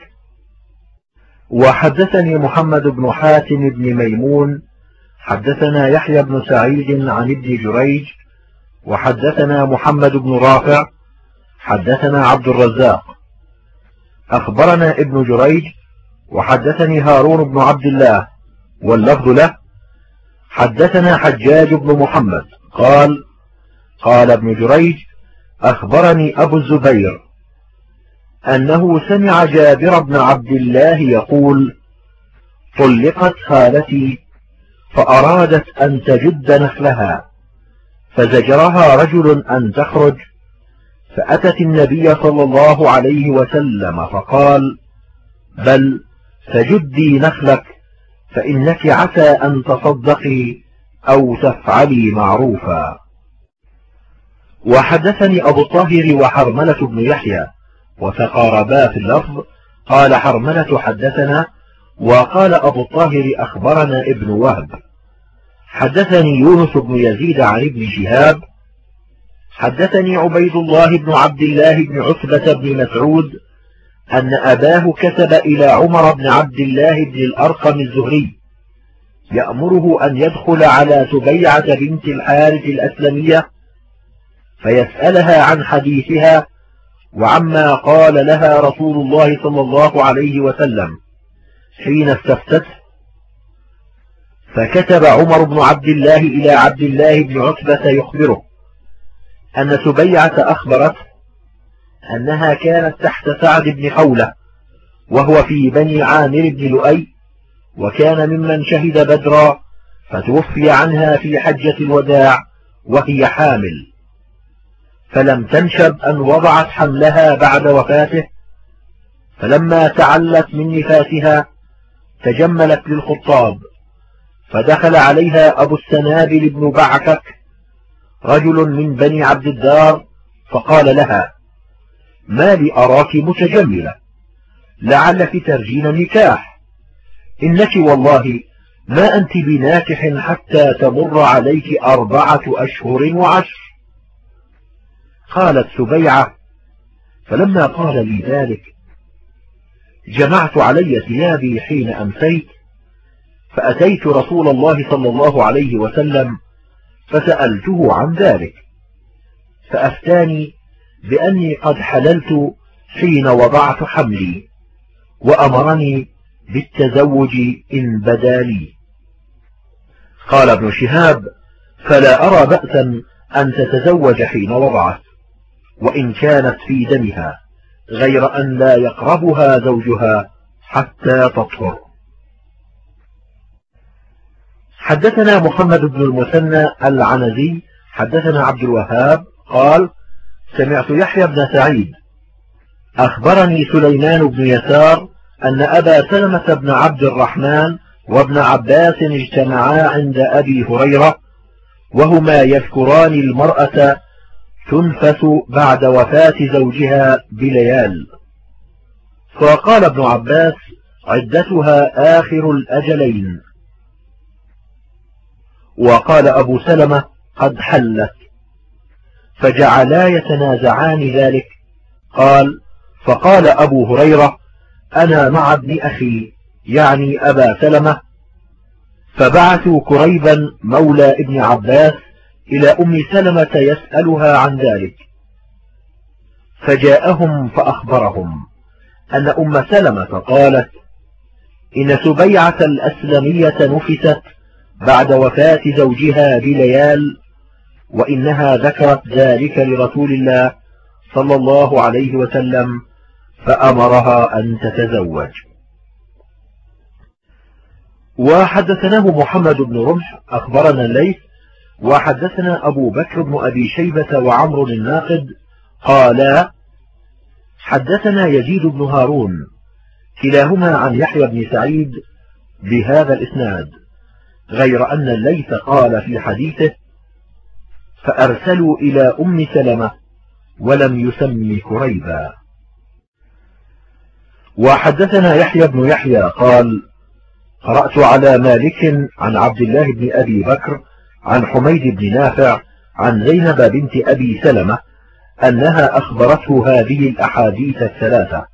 وحدثني محمد بن حاتم بن ميمون حدثنا يحيى بن سعيد عن ابن جريج وحدثنا محمد بن رافع حدثنا عبد الرزاق أخبرنا ابن جريج وحدثني هارون بن عبد الله واللفظ له حدثنا حجاج بن محمد قال: قال ابن جريج: أخبرني أبو الزبير أنه سمع جابر بن عبد الله يقول: طلقت خالتي فأرادت أن تجد نخلها، فزجرها رجل أن تخرج، فأتت النبي صلى الله عليه وسلم فقال: بل فجدي نخلك، فإنك عسى أن تصدقي أو تفعلي معروفا. وحدثني أبو الطاهر وحرملة بن يحيى وتقاربا في اللفظ، قال حرملة حدثنا، وقال أبو الطاهر أخبرنا ابن وهب. حدثني يونس بن يزيد عن ابن شهاب حدثني عبيد الله بن عبد الله بن عتبة بن مسعود أن أباه كتب إلى عمر بن عبد الله بن الأرقم الزهري يأمره أن يدخل على سبيعة بنت الحارث الأسلمية فيسألها عن حديثها وعما قال لها رسول الله صلى الله عليه وسلم حين استفتته. فكتب عمر بن عبد الله إلى عبد الله بن عتبة يخبره أن سبيعة أخبرته أنها كانت تحت سعد بن حولة وهو في بني عامر بن لؤي، وكان ممن شهد بدرا، فتوفي عنها في حجة الوداع وهي حامل، فلم تنشب أن وضعت حملها بعد وفاته، فلما تعلت من نفاسها تجملت للخطاب، فدخل عليها أبو السنابل بن بعكك رجل من بني عبد الدار فقال لها: ما لي أراك متجملة، لعلك ترجين النكاح، إنك والله ما أنت بناكح حتى تمر عليك 4 أشهر و10. قالت سبيعة: فلما قال لي ذلك جمعت علي ثيابي حين أمسيت، فأتيت رسول الله صلى الله عليه وسلم فسألته عن ذلك، فأفتاني بأني قد حللت حين وضعت حملي، وأمرني بالتزوج إن بدا لي. قال ابن شهاب: فلا أرى بأسا أن تتزوج حين وضعت، وإن كانت في دمها، غير أن لا يقربها زوجها حتى تطهر. حدثنا محمد بن المثنى العنزي حدثنا عبد الوهاب قال: سمعت يحيى بن سعيد أخبرني سليمان بن يسار أن أبا سلمة بن عبد الرحمن وابن عباس اجتمعا عند أبي هريرة وهما يذكران المرأة تنفث بعد وفاة زوجها بليال، فقال ابن عباس: عدتها آخر الأجلين. وقال أبو سلمة: قد حلت. فجعلا يتنازعان ذلك. فقال أبو هريرة: أنا مع ابن أخي يعني أبا سلمة، فبعثوا كريبا مولى ابن عباس إلى أم سلمة يسألها عن ذلك، فجاءهم فأخبرهم أن أم سلمة قالت: إن سبيعة الأسلمية نفست بعد وفاة زوجها بليال، وإنها ذكرت ذلك لرسول الله صلى الله عليه وسلم فأمرها أن تتزوج. وحدثناه محمد بن رمح أخبرنا الليث وحدثنا أبو بكر بن أبي شيبة وعمر الناقد قالا: حدثنا يزيد بن هارون كلاهما عن يحيى بن سعيد بهذا الإسناد، غير أن الليث قال في حديثه: فأرسلوا إلى أم سلمة ولم يسم كريبا. وحدثنا يحيى بن يحيى قال: قرأت على مالك عن عبد الله بن أبي بكر عن حميد بن نافع عن زينب بنت أبي سلمة أنها أخبرته هذه الأحاديث الثلاثة.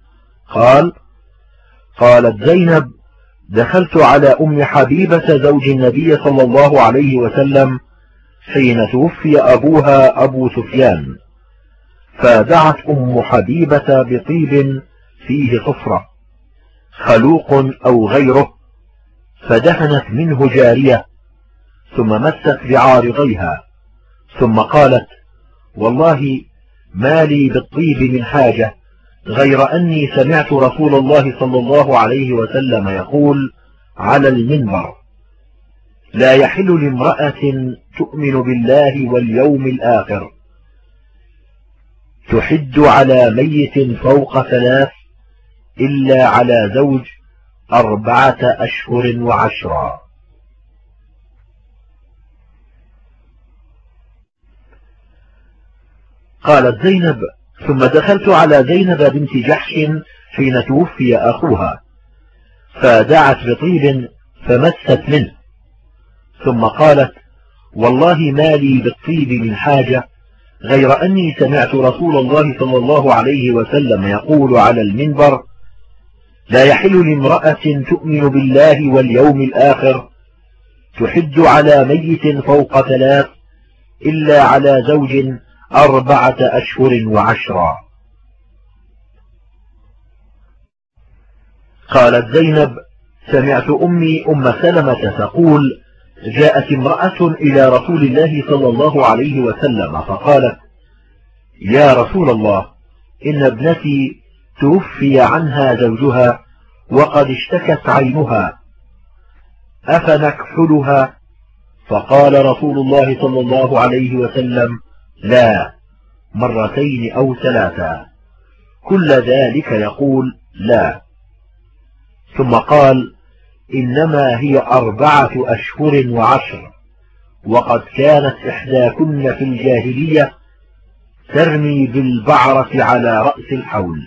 قالت زينب: دخلت على أم حبيبة زوج النبي صلى الله عليه وسلم حين توفي أبوها أبو سفيان، فدعت أم حبيبة بطيب فيه صفرة خلوق أو غيره، فدهنت منه جارية ثم مست بعارضيها، ثم قالت: والله ما لي بالطيب من حاجة غير أني سمعت رسول الله صلى الله عليه وسلم يقول على المنبر: لا يحل لامرأة تؤمن بالله واليوم الآخر تحد على ميت فوق 3 إلا على زوج 4 أشهر و10. قالت زينب: ثم دخلت على زينب بنت جحش حين توفي أخوها، فدعت بطيب فمست منه، ثم قالت: والله ما لي بالطيب من حاجة غير أني سمعت رسول الله صلى الله عليه وسلم يقول على المنبر: لا يحل لامرأة تؤمن بالله واليوم الآخر تحد على ميت فوق 3 إلا على زوج 4 أشهر و10. قالت زينب: سمعت أمي أم سلمة تقول: جاءت امرأة إلى رسول الله صلى الله عليه وسلم فقالت: يا رسول الله، إن ابنتي توفي عنها زوجها وقد اشتكت عينها، أفنكحلها؟ فقال رسول الله صلى الله عليه وسلم: لا، 2 أو 3، كل ذلك يقول لا. ثم قال: إنما هي 4 أشهر و10، وقد كانت إحداكن في الجاهلية ترمي بالبعرة على رأس الحول.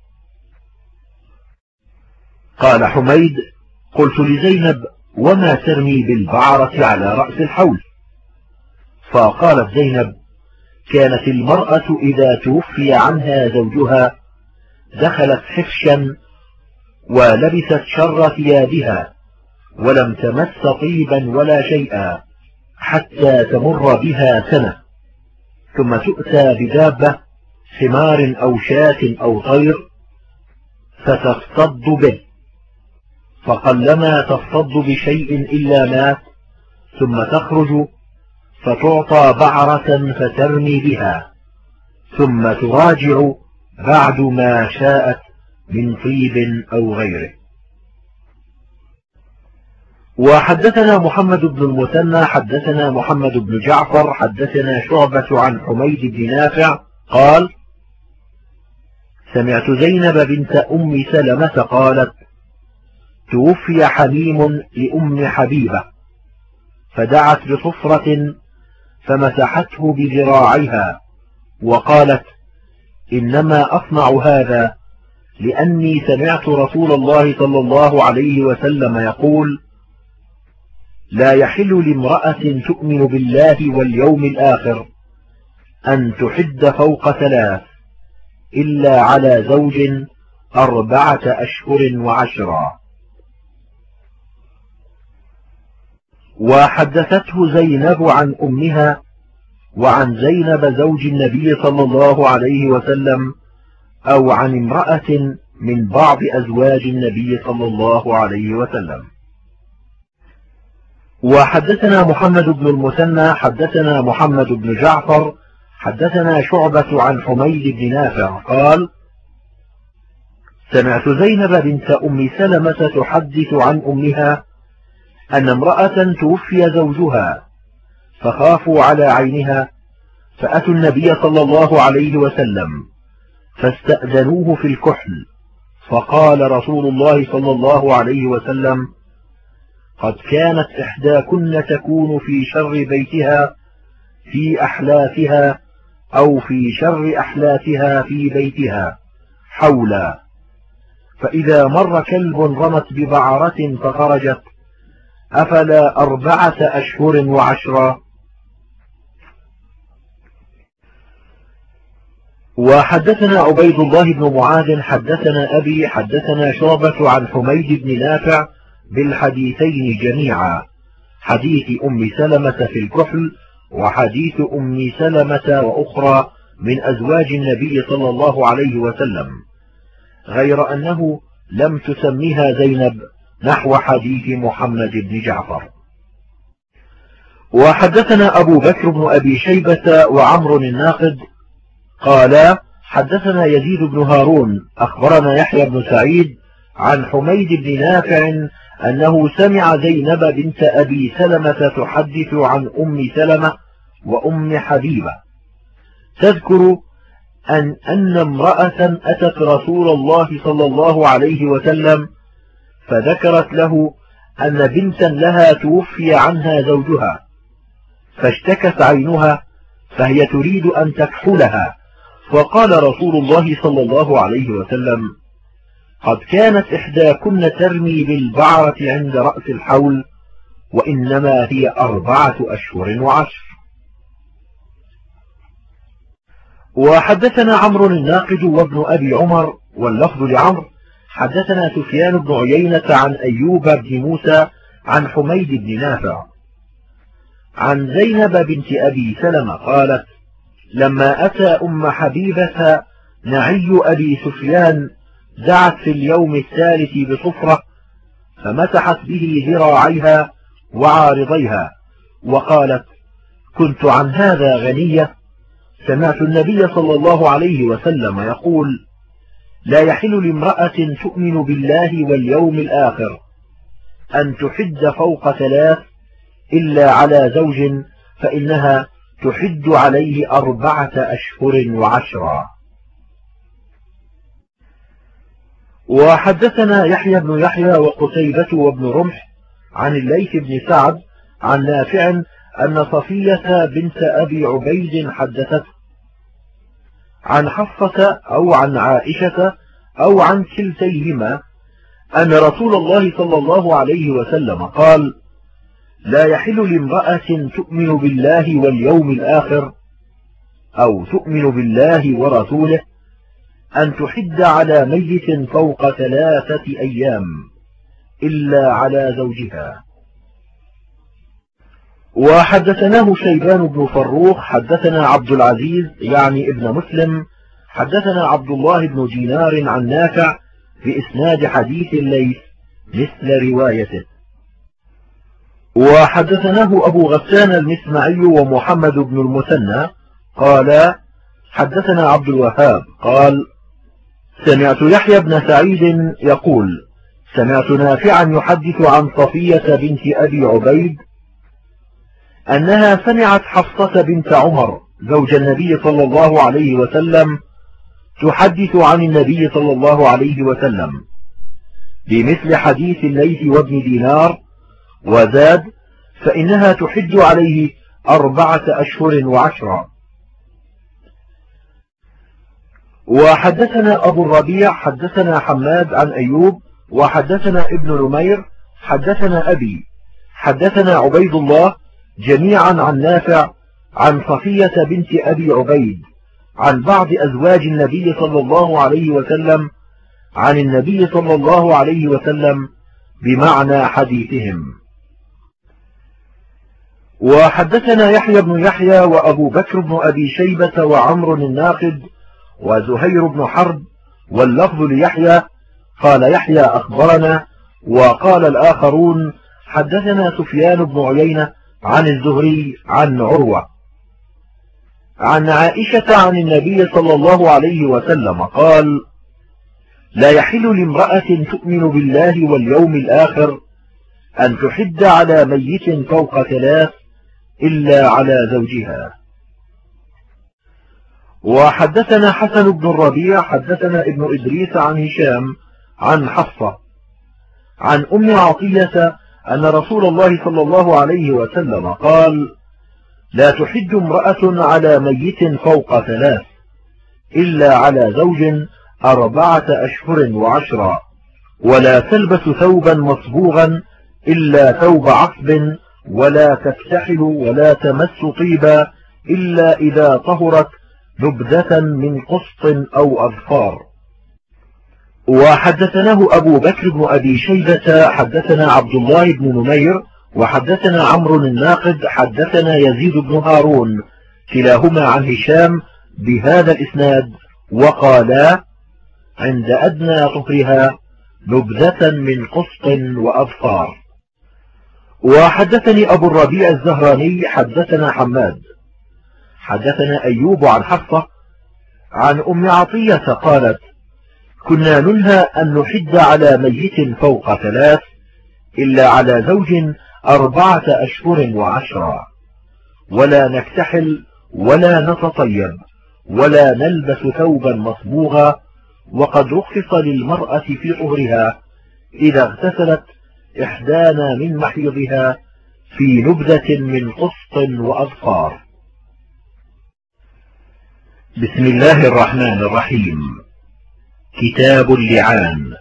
قال حميد: قلت لزينب: وما ترمي بالبعرة على رأس الحول؟ فقالت زينب: كانت المرأة إذا توفي عنها زوجها دخلت حفشا ولبست شر ثيابها ولم تمس طيبا ولا شيئا حتى تمر بها سنة، ثم تؤتى بدابة حمار أو شاة أو طير فتصطد به، فقلما تصطد بشيء إلا مات، ثم تخرج فتعطى بعرة فترمي بها، ثم تراجع بعد ما شاءت من طيب أو غيره. وحدثنا محمد بن المثنى حدثنا محمد بن جعفر حدثنا شعبة عن حميد بن نافع قال: سمعت زينب بنت أم سلمة قالت: توفي حميم لأم حبيبة، فدعت بصفرة فمسحته بذراعيها وقالت: إنما أصنع هذا لأني سمعت رسول الله صلى الله عليه وسلم يقول: لا يحل لامرأة تؤمن بالله واليوم الآخر أن تحد فوق 3 إلا على زوج 4 أشهر و10. وحدثته زينب عن أمها وعن زينب زوج النبي صلى الله عليه وسلم أو عن امرأة من بعض أزواج النبي صلى الله عليه وسلم. وحدثنا محمد بن المثنى حدثنا محمد بن جعفر حدثنا شعبة عن حميد بن نافع قال: سمعت زينب بنت أم سلمة تحدث عن أمها أن امرأة توفي زوجها فخافوا على عينها، فأتوا النبي صلى الله عليه وسلم فاستأذنوه في الكحل، فقال رسول الله صلى الله عليه وسلم: قد كانت إحداكن تكون في شر بيتها في أحلافها أو في شر أحلافها في بيتها حولا، فإذا مر كلب رمت ببعرة فخرجت أفلا 4 أشهر و10. وحدثنا عبيد الله بن معاذ حدثنا أبي حدثنا شعبة عن حميد بن نافع بالحديثين جميعا، حديث أم سلمة في الكحل وحديث أم سلمة وأخرى من أزواج النبي صلى الله عليه وسلم، غير أنه لم تسميها زينب نحو حديث محمد بن جعفر. وحدثنا أبو بكر بن أبي شيبة وعمر الناقد قالا: حدثنا يزيد بن هارون أخبرنا يحيى بن سعيد عن حميد بن نافع أنه سمع زينب بنت أبي سلمة تحدث عن أم سلمة وأم حبيبة تذكر أن امرأة أتت رسول الله صلى الله عليه وسلم فذكرت له أن بنتا لها توفي عنها زوجها، فاشتكت عينها فهي تريد أن تكحلها، فقال رسول الله صلى الله عليه وسلم: قد كانت إحداكن ترمي بالبعرة عند رأس الحول، وإنما هي 4 أشهر و10. وحدثنا عمرو الناقد وابن أبي عمر واللفظ لعمرو حدثنا سفيان بن عيينة عن أيوب بن موسى عن حميد بن نافع عن زينب بنت أبي سلمة قالت: لما أتى أم حبيبة نعي أبي سفيان دعت في اليوم الثالث بصفرة فمسحت به ذراعيها وعارضيها وقالت: كنت عن هذا غنية، سمعت النبي صلى الله عليه وسلم يقول: لا يحل لامرأة تؤمن بالله واليوم الآخر أن تحد فوق 3 إلا على زوج، فإنها تحد عليه 4 أشهر و10. وحدثنا يحيى بن يحيى وقتيبة وابن رمح عن الليث بن سعد عن نافع أن صفية بنت أبي عبيد حدثت عن حفصة أو عن عائشة أو عن كلتيهما أن رسول الله صلى الله عليه وسلم قال: لا يحل لامرأة تؤمن بالله واليوم الآخر أو تؤمن بالله ورسوله أن تحد على ميت فوق 3 أيام إلا على زوجها. وحدثناه شيبان بن فروخ حدثنا عبد العزيز يعني ابن مسلم حدثنا عبد الله بن دينار عن نافع بإسناد حديث الليث مثل روايته. وحدثناه أبو غسان المسمعي ومحمد بن المثنى قال حدثنا عبد الوهاب قال: سمعت يحيى بن سعيد يقول: سمعت نافعا يحدث عن صفية بنت أبي عبيد أنها سمعت حفصة بنت عمر زوج النبي صلى الله عليه وسلم تحدث عن النبي صلى الله عليه وسلم، بمثل حديث الليث وابن دينار، وزاد: فإنها تحج عليه 4 أشهر و10. وحدثنا أبو الربيع حدثنا حماد عن أيوب، وحدثنا ابن نمير حدثنا أبي حدثنا عبيد الله جميعا عن نافع عن صفية بنت أبي عبيد عن بعض أزواج النبي صلى الله عليه وسلم عن النبي صلى الله عليه وسلم بمعنى حديثهم. وحدثنا يحيى بن يحيى وأبو بكر بن أبي شيبة وعمر الناقد وزهير بن حرب، واللفظ ليحيى قال يحيى أخبرنا، وقال الآخرون حدثنا سفيان بن عيينة عن الزهري عن عروة عن عائشة عن النبي صلى الله عليه وسلم قال: لا يحل لامرأة تؤمن بالله واليوم الآخر أن تحد على ميت فوق 3 إلا على زوجها. وحدثنا حسن بن الربيع حدثنا ابن إدريس عن هشام عن حفصة عن أم عطية أن رسول الله صلى الله عليه وسلم قال: لا تحج امرأة على ميت فوق 3 إلا على زوج 4 أشهر و10، ولا تلبس ثوبا مصبوغا إلا ثوب عصب، ولا تكتحل ولا تمس طيبا إلا إذا طهرت نبذة من قسط أو أظفار. وحدثناه أبو بكر بن أبي شيبة حدثنا عبد الله بن نمير وحدثنا عمرو الناقد حدثنا يزيد بن هارون كلاهما عن هشام بهذا الإسناد، وقالا: عند أدنى طهرها نبذة من قسط وأظفار. وحدثني أبو الربيع الزهراني حدثنا حماد حدثنا أيوب عن حفصة عن أم عطية قالت: كنا ننهى أن نحد على ميت فوق 3 إلا على زوج 4 أشهر و10، ولا نكتحل ولا نتطيب ولا نلبس ثوبا مصبوغا، وقد رخص للمرأة في طهرها إذا اغتسلت إحدانا من محيضها في نبذة من قسط وأظفار. بسم الله الرحمن الرحيم. كتاب اللعان.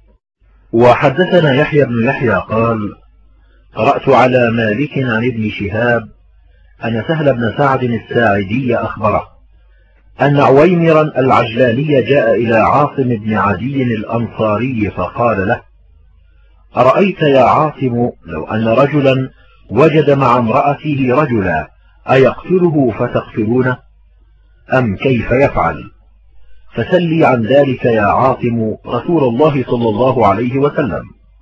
وحدثنا يحيى بن يحيى قال: قرأت على مالك عن ابن شهاب أن سهل بن سعد الساعدي أخبره أن عويمرا العجلاني جاء إلى عاصم بن عدي الأنصاري فقال له: أرأيت يا عاصم لو أن رجلا وجد مع امرأته رجلا أيقتله فتقتلونه أم كيف يفعل؟ فسلي عن ذلك يا عاصم رسول الله صلى الله عليه وسلم.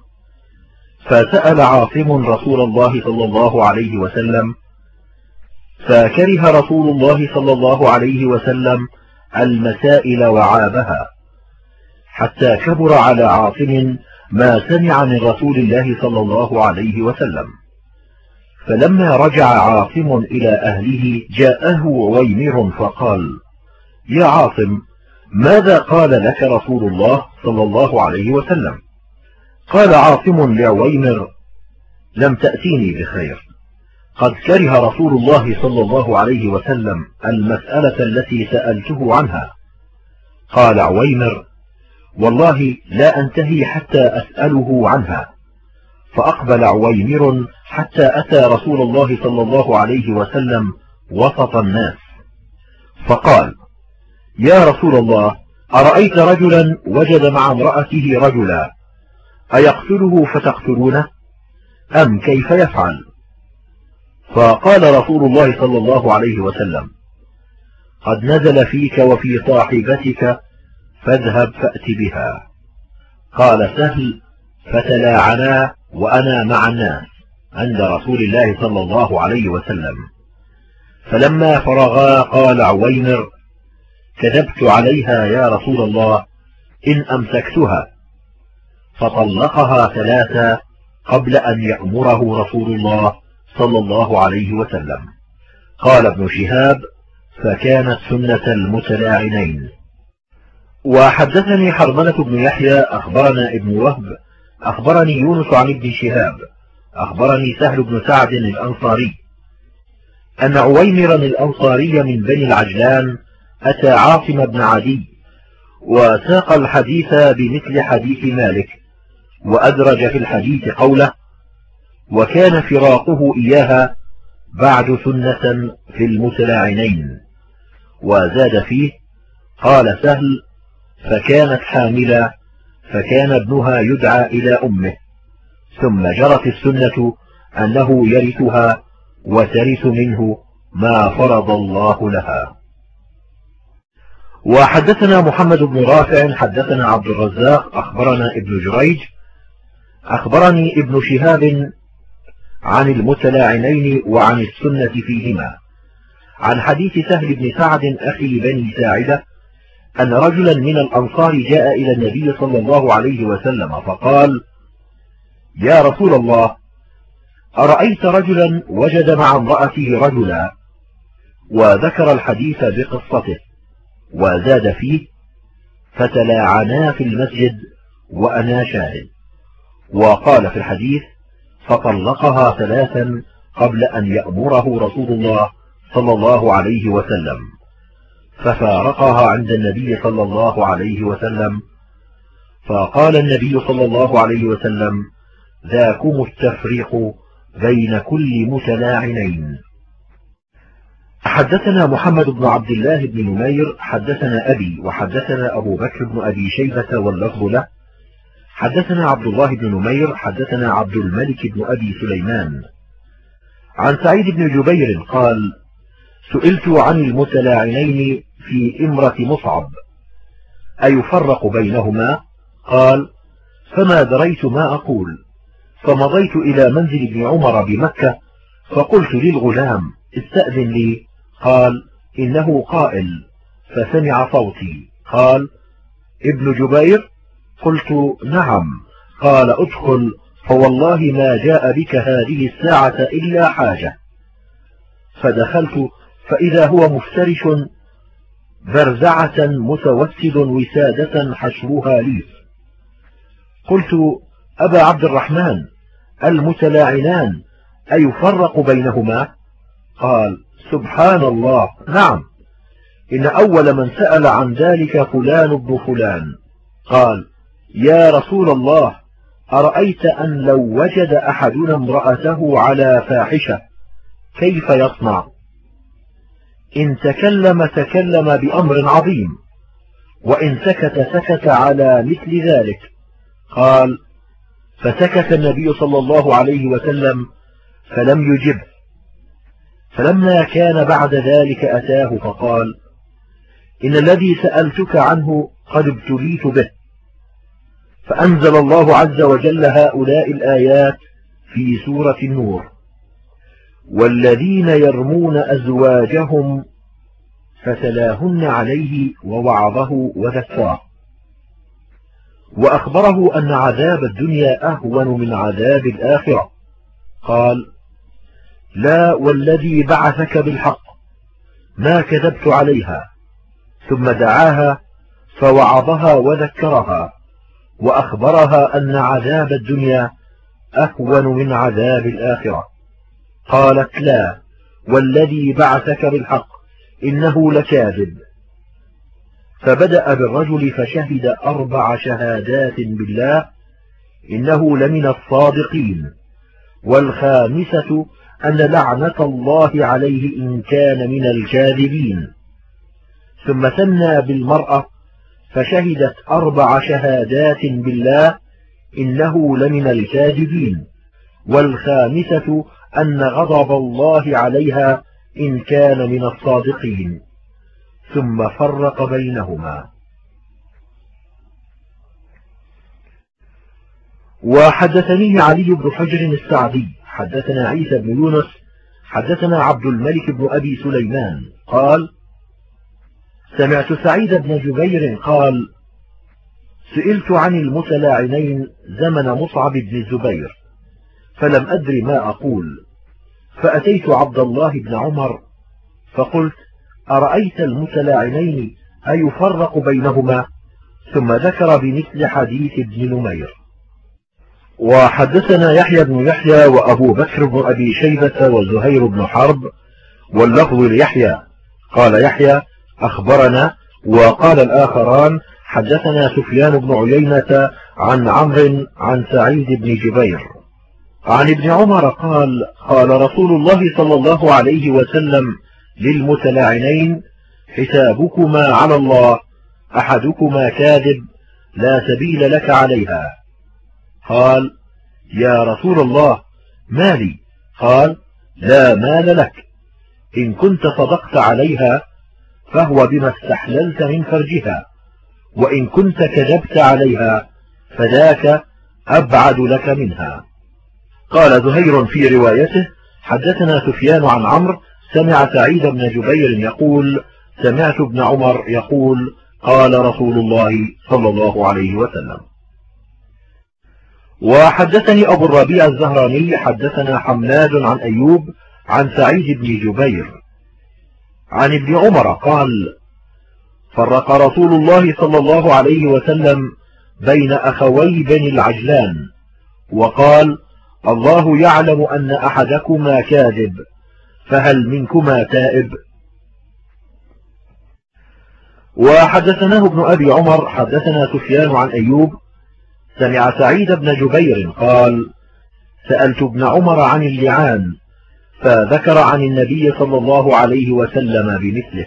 فسأل عاصم رسول الله صلى الله عليه وسلم، فكره رسول الله صلى الله عليه وسلم المسائل وعابها، حتى كبر على عاصم ما سمع من رسول الله صلى الله عليه وسلم. فلما رجع عاصم إلى أهله جاءه عويمر فقال: يا عاصم، ماذا قال لك رسول الله صلى الله عليه وسلم؟ قال عاصم لعويمر: لم تأتيني بخير، قد كره رسول الله صلى الله عليه وسلم المسألة التي سألته عنها. قال عويمر: والله لا أنتهي حتى أسأله عنها. فأقبل عويمر حتى أتى رسول الله صلى الله عليه وسلم وسط الناس، فقال: يا رسول الله، أرأيت رجلا وجد مع امرأته رجلا أيقتله فتقتلونه أم كيف يفعل؟ فقال رسول الله صلى الله عليه وسلم: قد نزل فيك وفي صاحبتك فاذهب فأت بها. قال سهل: فتلاعنا وأنا مع الناس عند رسول الله صلى الله عليه وسلم. فلما فرغا قال عويمر: كذبت عليها يا رسول الله إن أمسكتها. فطلقها 3 قبل أن يأمره رسول الله صلى الله عليه وسلم. قال ابن شهاب: فكانت سنة المتلاعنين. وحدثني حرملة بن يحيى أخبرنا ابن وهب أخبرني يونس عن ابن شهاب أخبرني سهل بن سعد الأنصاري أن عويمرا الأنصاري من بني العجلان أتى عاصم بن عدي وساق الحديث بمثل حديث مالك، وأدرج في الحديث قوله: وكان فراقه إياها بعد سنة في المتلاعنين، وزاد فيه: قال سهل: فكانت حاملا فكان ابنها يدعى إلى أمه، ثم جرت السنة أنه يرثها وترث منه ما فرض الله لها. وحدثنا محمد بن رافع حدثنا عبد الرزاق أخبرنا ابن جريج أخبرني ابن شهاب عن المتلاعنين وعن السنة فيهما، عن حديث سهل بن سعد أخي بني ساعدة أن رجلا من الأنصار جاء إلى النبي صلى الله عليه وسلم فقال: يا رسول الله، أرأيت رجلا وجد مع امرأته رجلا، وذكر الحديث بقصته وزاد فيه: فتلاعنا في المسجد وأنا شاهد، وقال في الحديث: فطلقها 3 قبل أن يأمره رسول الله صلى الله عليه وسلم، ففارقها عند النبي صلى الله عليه وسلم، فقال النبي صلى الله عليه وسلم: ذاكم التفريق بين كل متلاعنين. حدثنا محمد بن عبد الله بن نمير حدثنا أبي وحدثنا أبو بكر بن أبي شيبة واللفظ له، حدثنا عبد الله بن نمير حدثنا عبد الملك بن أبي سليمان عن سعيد بن جبير قال: سئلت عن المتلاعنين في إمرة مصعب أيفرق بينهما؟ قال: فما دريت ما أقول، فمضيت إلى منزل ابن عمر بمكة فقلت للغلام: استأذن لي. قال: إنه قائل، فسمع صوتي. قال: ابن جبير؟ قلت: نعم. قال: ادخل، فوالله ما جاء بك هذه الساعة إلا حاجة. فدخلت فإذا هو مفترش برزعة متوسد وسادة حشوها ليف. قلت: أبا عبد الرحمن، المتلاعنان أيفرق بينهما؟ قال: سبحان الله، نعم، إن أول من سأل عن ذلك فلان بن فلان. قال: يا رسول الله، أرأيت أن لو وجد أحدنا امرأته على فاحشة كيف يصنع؟ إن تكلم تكلم بأمر عظيم، وإن سكت سكت على مثل ذلك. قال: فسكت النبي صلى الله عليه وسلم فلم يجبه، فلما كان بعد ذلك أتاه فقال: إن الذي سألتك عنه قد ابتليت به. فأنزل الله عز وجل هؤلاء الآيات في سورة النور: والذين يرمون أزواجهم فتلاهن عليه ووعظه وذكره، وأخبره أن عذاب الدنيا أهون من عذاب الآخرة. قال: لا والذي بعثك بالحق ما كذبت عليها. ثم دعاها فوعظها وذكرها وأخبرها أن عذاب الدنيا أهون من عذاب الآخرة. قالت: لا والذي بعثك بالحق إنه لكاذب. فبدأ بالرجل فشهد 4 شهادات بالله إنه لمن الصادقين، والخامسة أن لعنة الله عليه إن كان من الكاذبين. ثم ثنى بالمرأة فشهدت 4 شهادات بالله إنه لمن الكاذبين، والخامسة أن غضب الله عليها إن كان من الصادقين. ثم فرق بينهما. وحدثني علي بن حجر السعدي حدثنا عيسى بن يونس حدثنا عبد الملك بن أبي سليمان قال: سمعت سعيد بن جبير قال: سئلت عن المتلاعنين زمن مصعب بن الزبير فلم أدر ما أقول، فأتيت عبد الله بن عمر فقلت: أرأيت المتلاعنين أيفرق بينهما؟ ثم ذكر بمثل حديث ابن نمير. وحدثنا يحيى بن يحيى وأبو بكر بن أبي شيبة وزهير بن حرب، واللفظ ليحيى. قال يحيى أخبرنا، وقال الآخران حدثنا سفيان بن عيينة عن عمرو عن سعيد بن جبير عن ابن عمر قال قال رسول الله صلى الله عليه وسلم للمتلاعنين: حسابكما على الله، أحدكما كاذب لا سبيل لك عليها. قال: يا رسول الله ما لي؟ قال: لا مال لك، إن كنت صدقت عليها فهو بما استحللت من فرجها، وإن كنت كذبت عليها فذاك أبعد لك منها. قال زهير في روايته: حدثنا سفيان عن عمرو سمع سعيد بن جبير يقول: سمعت ابن عمر يقول: قال رسول الله صلى الله عليه وسلم. وحدثني أبو الربيع الزهراني حدثنا حماد عن أيوب عن سعيد بن جبير عن ابن عمر قال: فرق رسول الله صلى الله عليه وسلم بين أخوي بني العجلان، وقال: الله يعلم أن أحدكما كاذب، فهل منكما تائب؟ وحدثناه ابن أبي عمر حدثنا سفيان عن أيوب سمع سعيد بن جبير قال: سألت ابن عمر عن اللعان، فذكر عن النبي صلى الله عليه وسلم بمثله.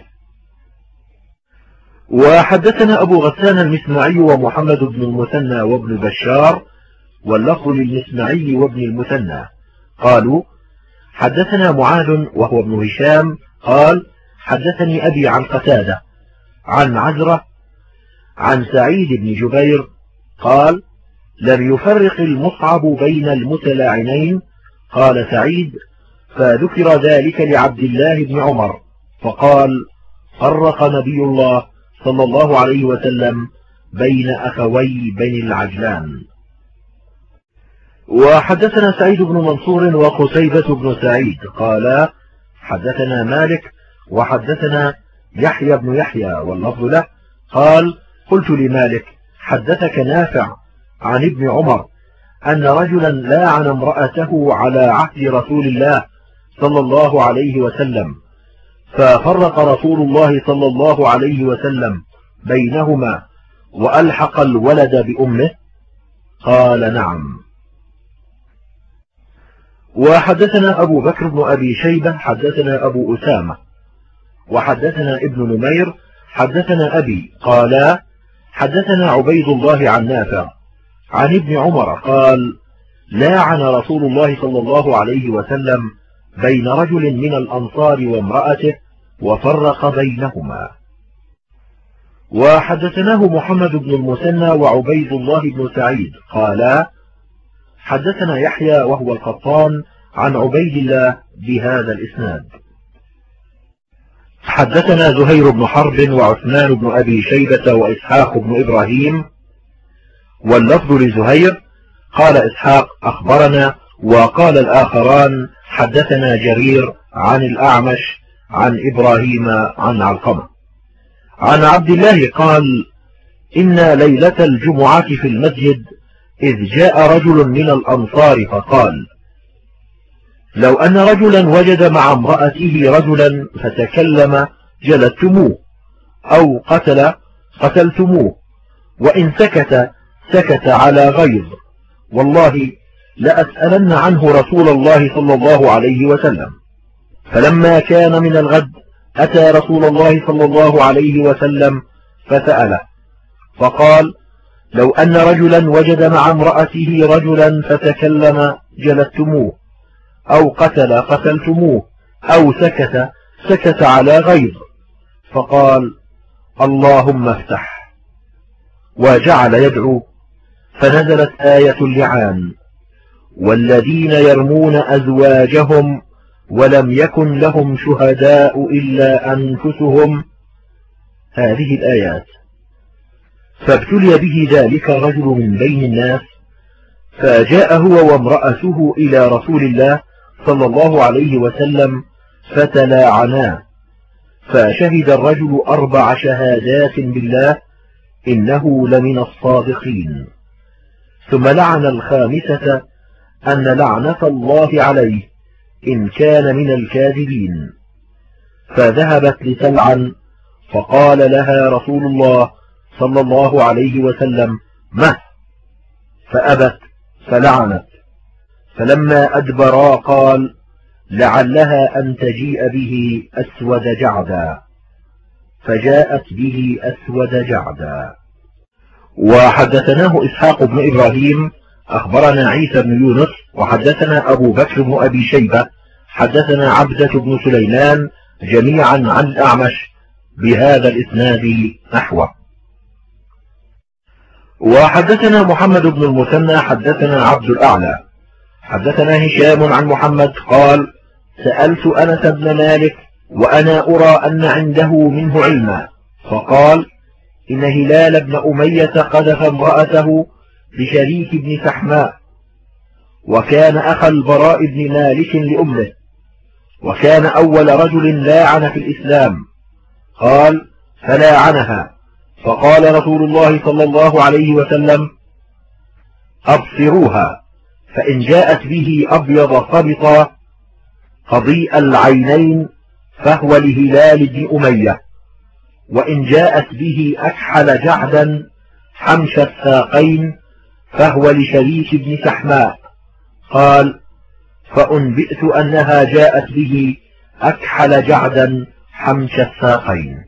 وحدثنا أبو غسان المسمعي ومحمد بن المثنى وابن بشار، واللفظ للمسمعي وابن المثنى قالوا: حدثنا معاذ وهو ابن هشام قال: حدثني أبي عن قتادة عن عزرة عن سعيد بن جبير قال: لم يفرق المصعب بين المتلاعنين. قال سعيد: فذكر ذلك لعبد الله بن عمر، فقال: فرق نبي الله صلى الله عليه وسلم بين أخوي بني العجلان. وحدثنا سعيد بن منصور وقتيبة بن سعيد قال: حدثنا مالك وحدثنا يحيى بن يحيى واللفظ له قال: قلت لمالك: حدثك نافع عن ابن عمر أن رجلا لاعن امرأته على عهد رسول الله صلى الله عليه وسلم، ففرق رسول الله صلى الله عليه وسلم بينهما وألحق الولد بأمه؟ قال: نعم. وحدثنا أبو بكر بن أبي شيبة حدثنا أبو أسامة وحدثنا ابن نمير حدثنا أبي قالا: حدثنا عبيد الله عن نافع عن ابن عمر قال: لاعن رسول الله صلى الله عليه وسلم بين رجل من الأنصار وامرأته وفرق بينهما. وحدثناه محمد بن المثنى وعبيد الله بن سعيد قالا: حدثنا يحيى وهو القطان عن عبيد الله بهذا الإسناد. حدثنا زهير بن حرب وعثمان بن أبي شيبة وإسحاق بن إبراهيم، واللفظ لزهير. قال إسحاق: أخبرنا، وقال الآخران: حدثنا جرير عن الأعمش عن إبراهيم عن علقمة عن عبد الله قال: إن ليلة الجمعة في المسجد إذ جاء رجل من الأنصار فقال: لو أن رجلا وجد مع امرأته رجلا فتكلم جلدتموه، أو قتلتموه، وإن سكت على غيظ، والله لأسألن عنه رسول الله صلى الله عليه وسلم. فلما كان من الغد أتى رسول الله صلى الله عليه وسلم فسأله، فقال: لو أن رجلا وجد مع امرأته رجلا فتكلم جلدتموه، أو قتلتموه، أو سكت على غيظ، فقال: اللهم افتح. وجعل يدعو، فنزلت آية اللعان: والذين يرمون أزواجهم ولم يكن لهم شهداء إلا أنفسهم، هذه الآيات. فابتلي به ذلك الرجل من بين الناس، فجاء هو وامرأته إلى رسول الله صلى الله عليه وسلم فتلاعنا، فشهد الرجل 4 شهادات بالله إنه لمن الصادقين، ثم لعن الخامسة أن لعنة الله عليه إن كان من الكاذبين. فذهبت لتلعن، فقال لها رسول الله صلى الله عليه وسلم: مه؟ فأبت فلعنت. فلما أدبرا قال: لعلها أن تجيء به أسود جعدا. فجاءت به أسود جعدا. وحدثناه إسحاق بن إبراهيم أخبرنا عيسى بن يونس وحدثنا أبو بكر بن أبي شيبة حدثنا عبدة بن سليمان جميعا عن الأعمش بهذا الإسناد نحوه. وحدثنا محمد بن المثنى حدثنا عبد الأعلى حدثنا هشام عن محمد قال: سألت أنس بن مالك وأنا أرى أن عنده منه علما، فقال: إن هلال بن أمية قذف امرأته بشريك بن سحماء، وكان أخا البراء بن مالك لأمه، وكان أول رجل لاعن في الإسلام. قال: فلاعنها، فقال رسول الله صلى الله عليه وسلم: أبصروها، فإن جاءت به أبيض خبطا قضيء العينين فهو لهلال بن أمية، وإن جاءت به أكحل جعدا حمش الساقين فهو لشريك بن سحماء. قال: فأنبئت أنها جاءت به أكحل جعدا حمش الساقين.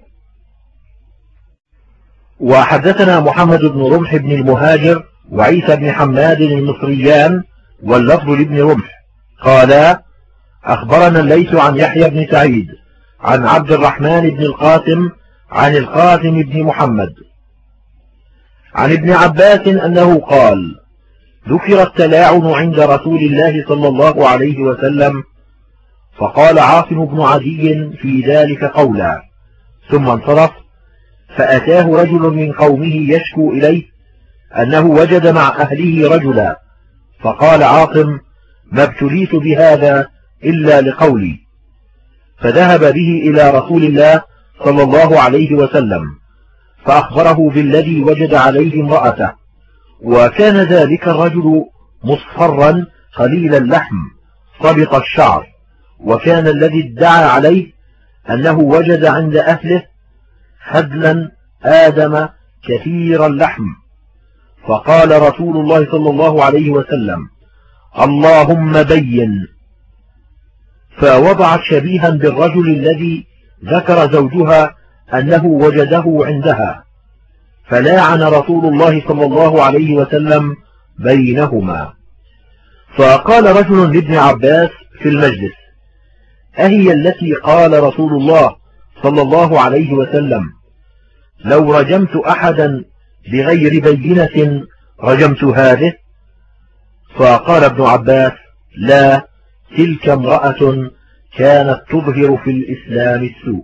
وحدثنا محمد بن رمح بن المهاجر وعيسى بن حماد المصريان واللفظ لابن رمح قالا: أخبرنا الليث عن يحيى بن سعيد عن عبد الرحمن بن القاسم عن القاسم بن محمد عن ابن عباس أنه قال: ذكر التلاعن عند رسول الله صلى الله عليه وسلم، فقال عاصم بن عدي في ذلك قولا، ثم انصرف، فأتاه رجل من قومه يشكو إليه أنه وجد مع أهله رجلا، فقال عاصم: ما ابتليت بهذا إلا لقولي. فذهب به إلى رسول الله صلى الله عليه وسلم، فأخبره بالذي وجد عليه امرأته، وكان ذلك الرجل مصفرا قليل اللحم صبط الشعر، وكان الذي ادعى عليه أنه وجد عند أهله خدلا آدم كثير اللحم. فقال رسول الله صلى الله عليه وسلم: اللهم بين. فوضعت شبيها بالرجل الذي ذكر زوجها أنه وجده عندها، فلاعن رسول الله صلى الله عليه وسلم بينهما. فقال رجل لابن عباس في المجلس: أهي التي قال رسول الله صلى الله عليه وسلم: لو رجمت أحدا بغير بينة رجمت هذه؟ فقال ابن عباس: لا، تلك امرأة كانت تظهر في الإسلام السوء.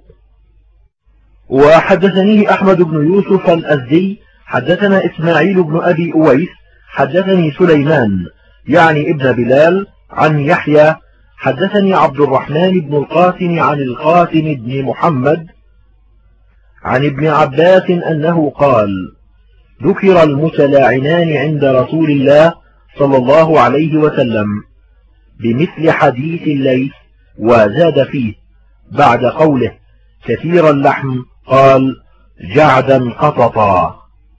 وحدثني أحمد بن يوسف الأزدي حدثنا إسماعيل بن أبي أويس حدثني سليمان يعني ابن بلال عن يحيى حدثني عبد الرحمن بن القاسم عن القاسم بن محمد عن ابن عباس أنه قال: ذكر المتلاعنان عند رسول الله صلى الله عليه وسلم بمثل حديث الليث، وزاد فيه بعد قوله كثير اللحم قال: جعدا قططا.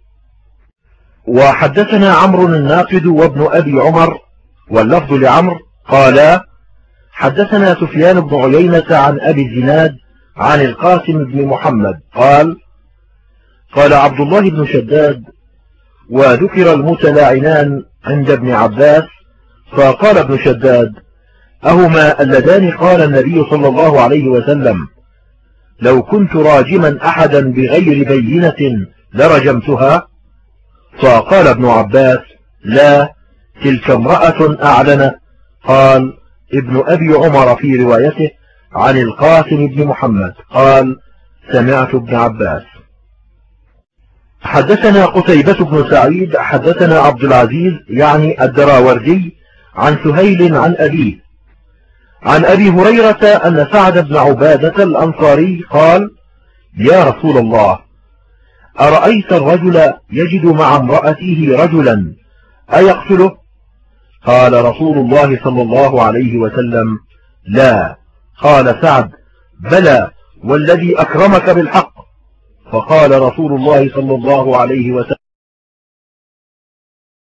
وحدثنا عمرو الناقد وابن أبي عمر واللفظ لعمرو قالا: حدثنا سفيان بن عيينة عن أبي الزناد عن القاسم بن محمد قال: قال عبد الله بن شداد: وذكر المتلاعنان عند ابن عباس، فقال ابن شداد: أهما اللذان قال النبي صلى الله عليه وسلم: لو كنت راجما أحدا بغير بينة لرجمتها؟ فقال ابن عباس: لا، تلك امرأة أعلن. قال ابن أبي عمر في روايته عن القاسم بن محمد قال: سمعت ابن عباس. حدثنا قتيبة بن سعيد حدثنا عبد العزيز يعني الدراوردي عن سهيل عن أبيه عن أبي هريرة أن سعد بن عبادة الأنصاري قال: يا رسول الله، أرأيت الرجل يجد مع امرأته رجلا أيقتله؟ قال رسول الله صلى الله عليه وسلم: لا. قال سعد: بلى والذي أكرمك بالحق. فقال رسول الله صلى الله عليه وسلم: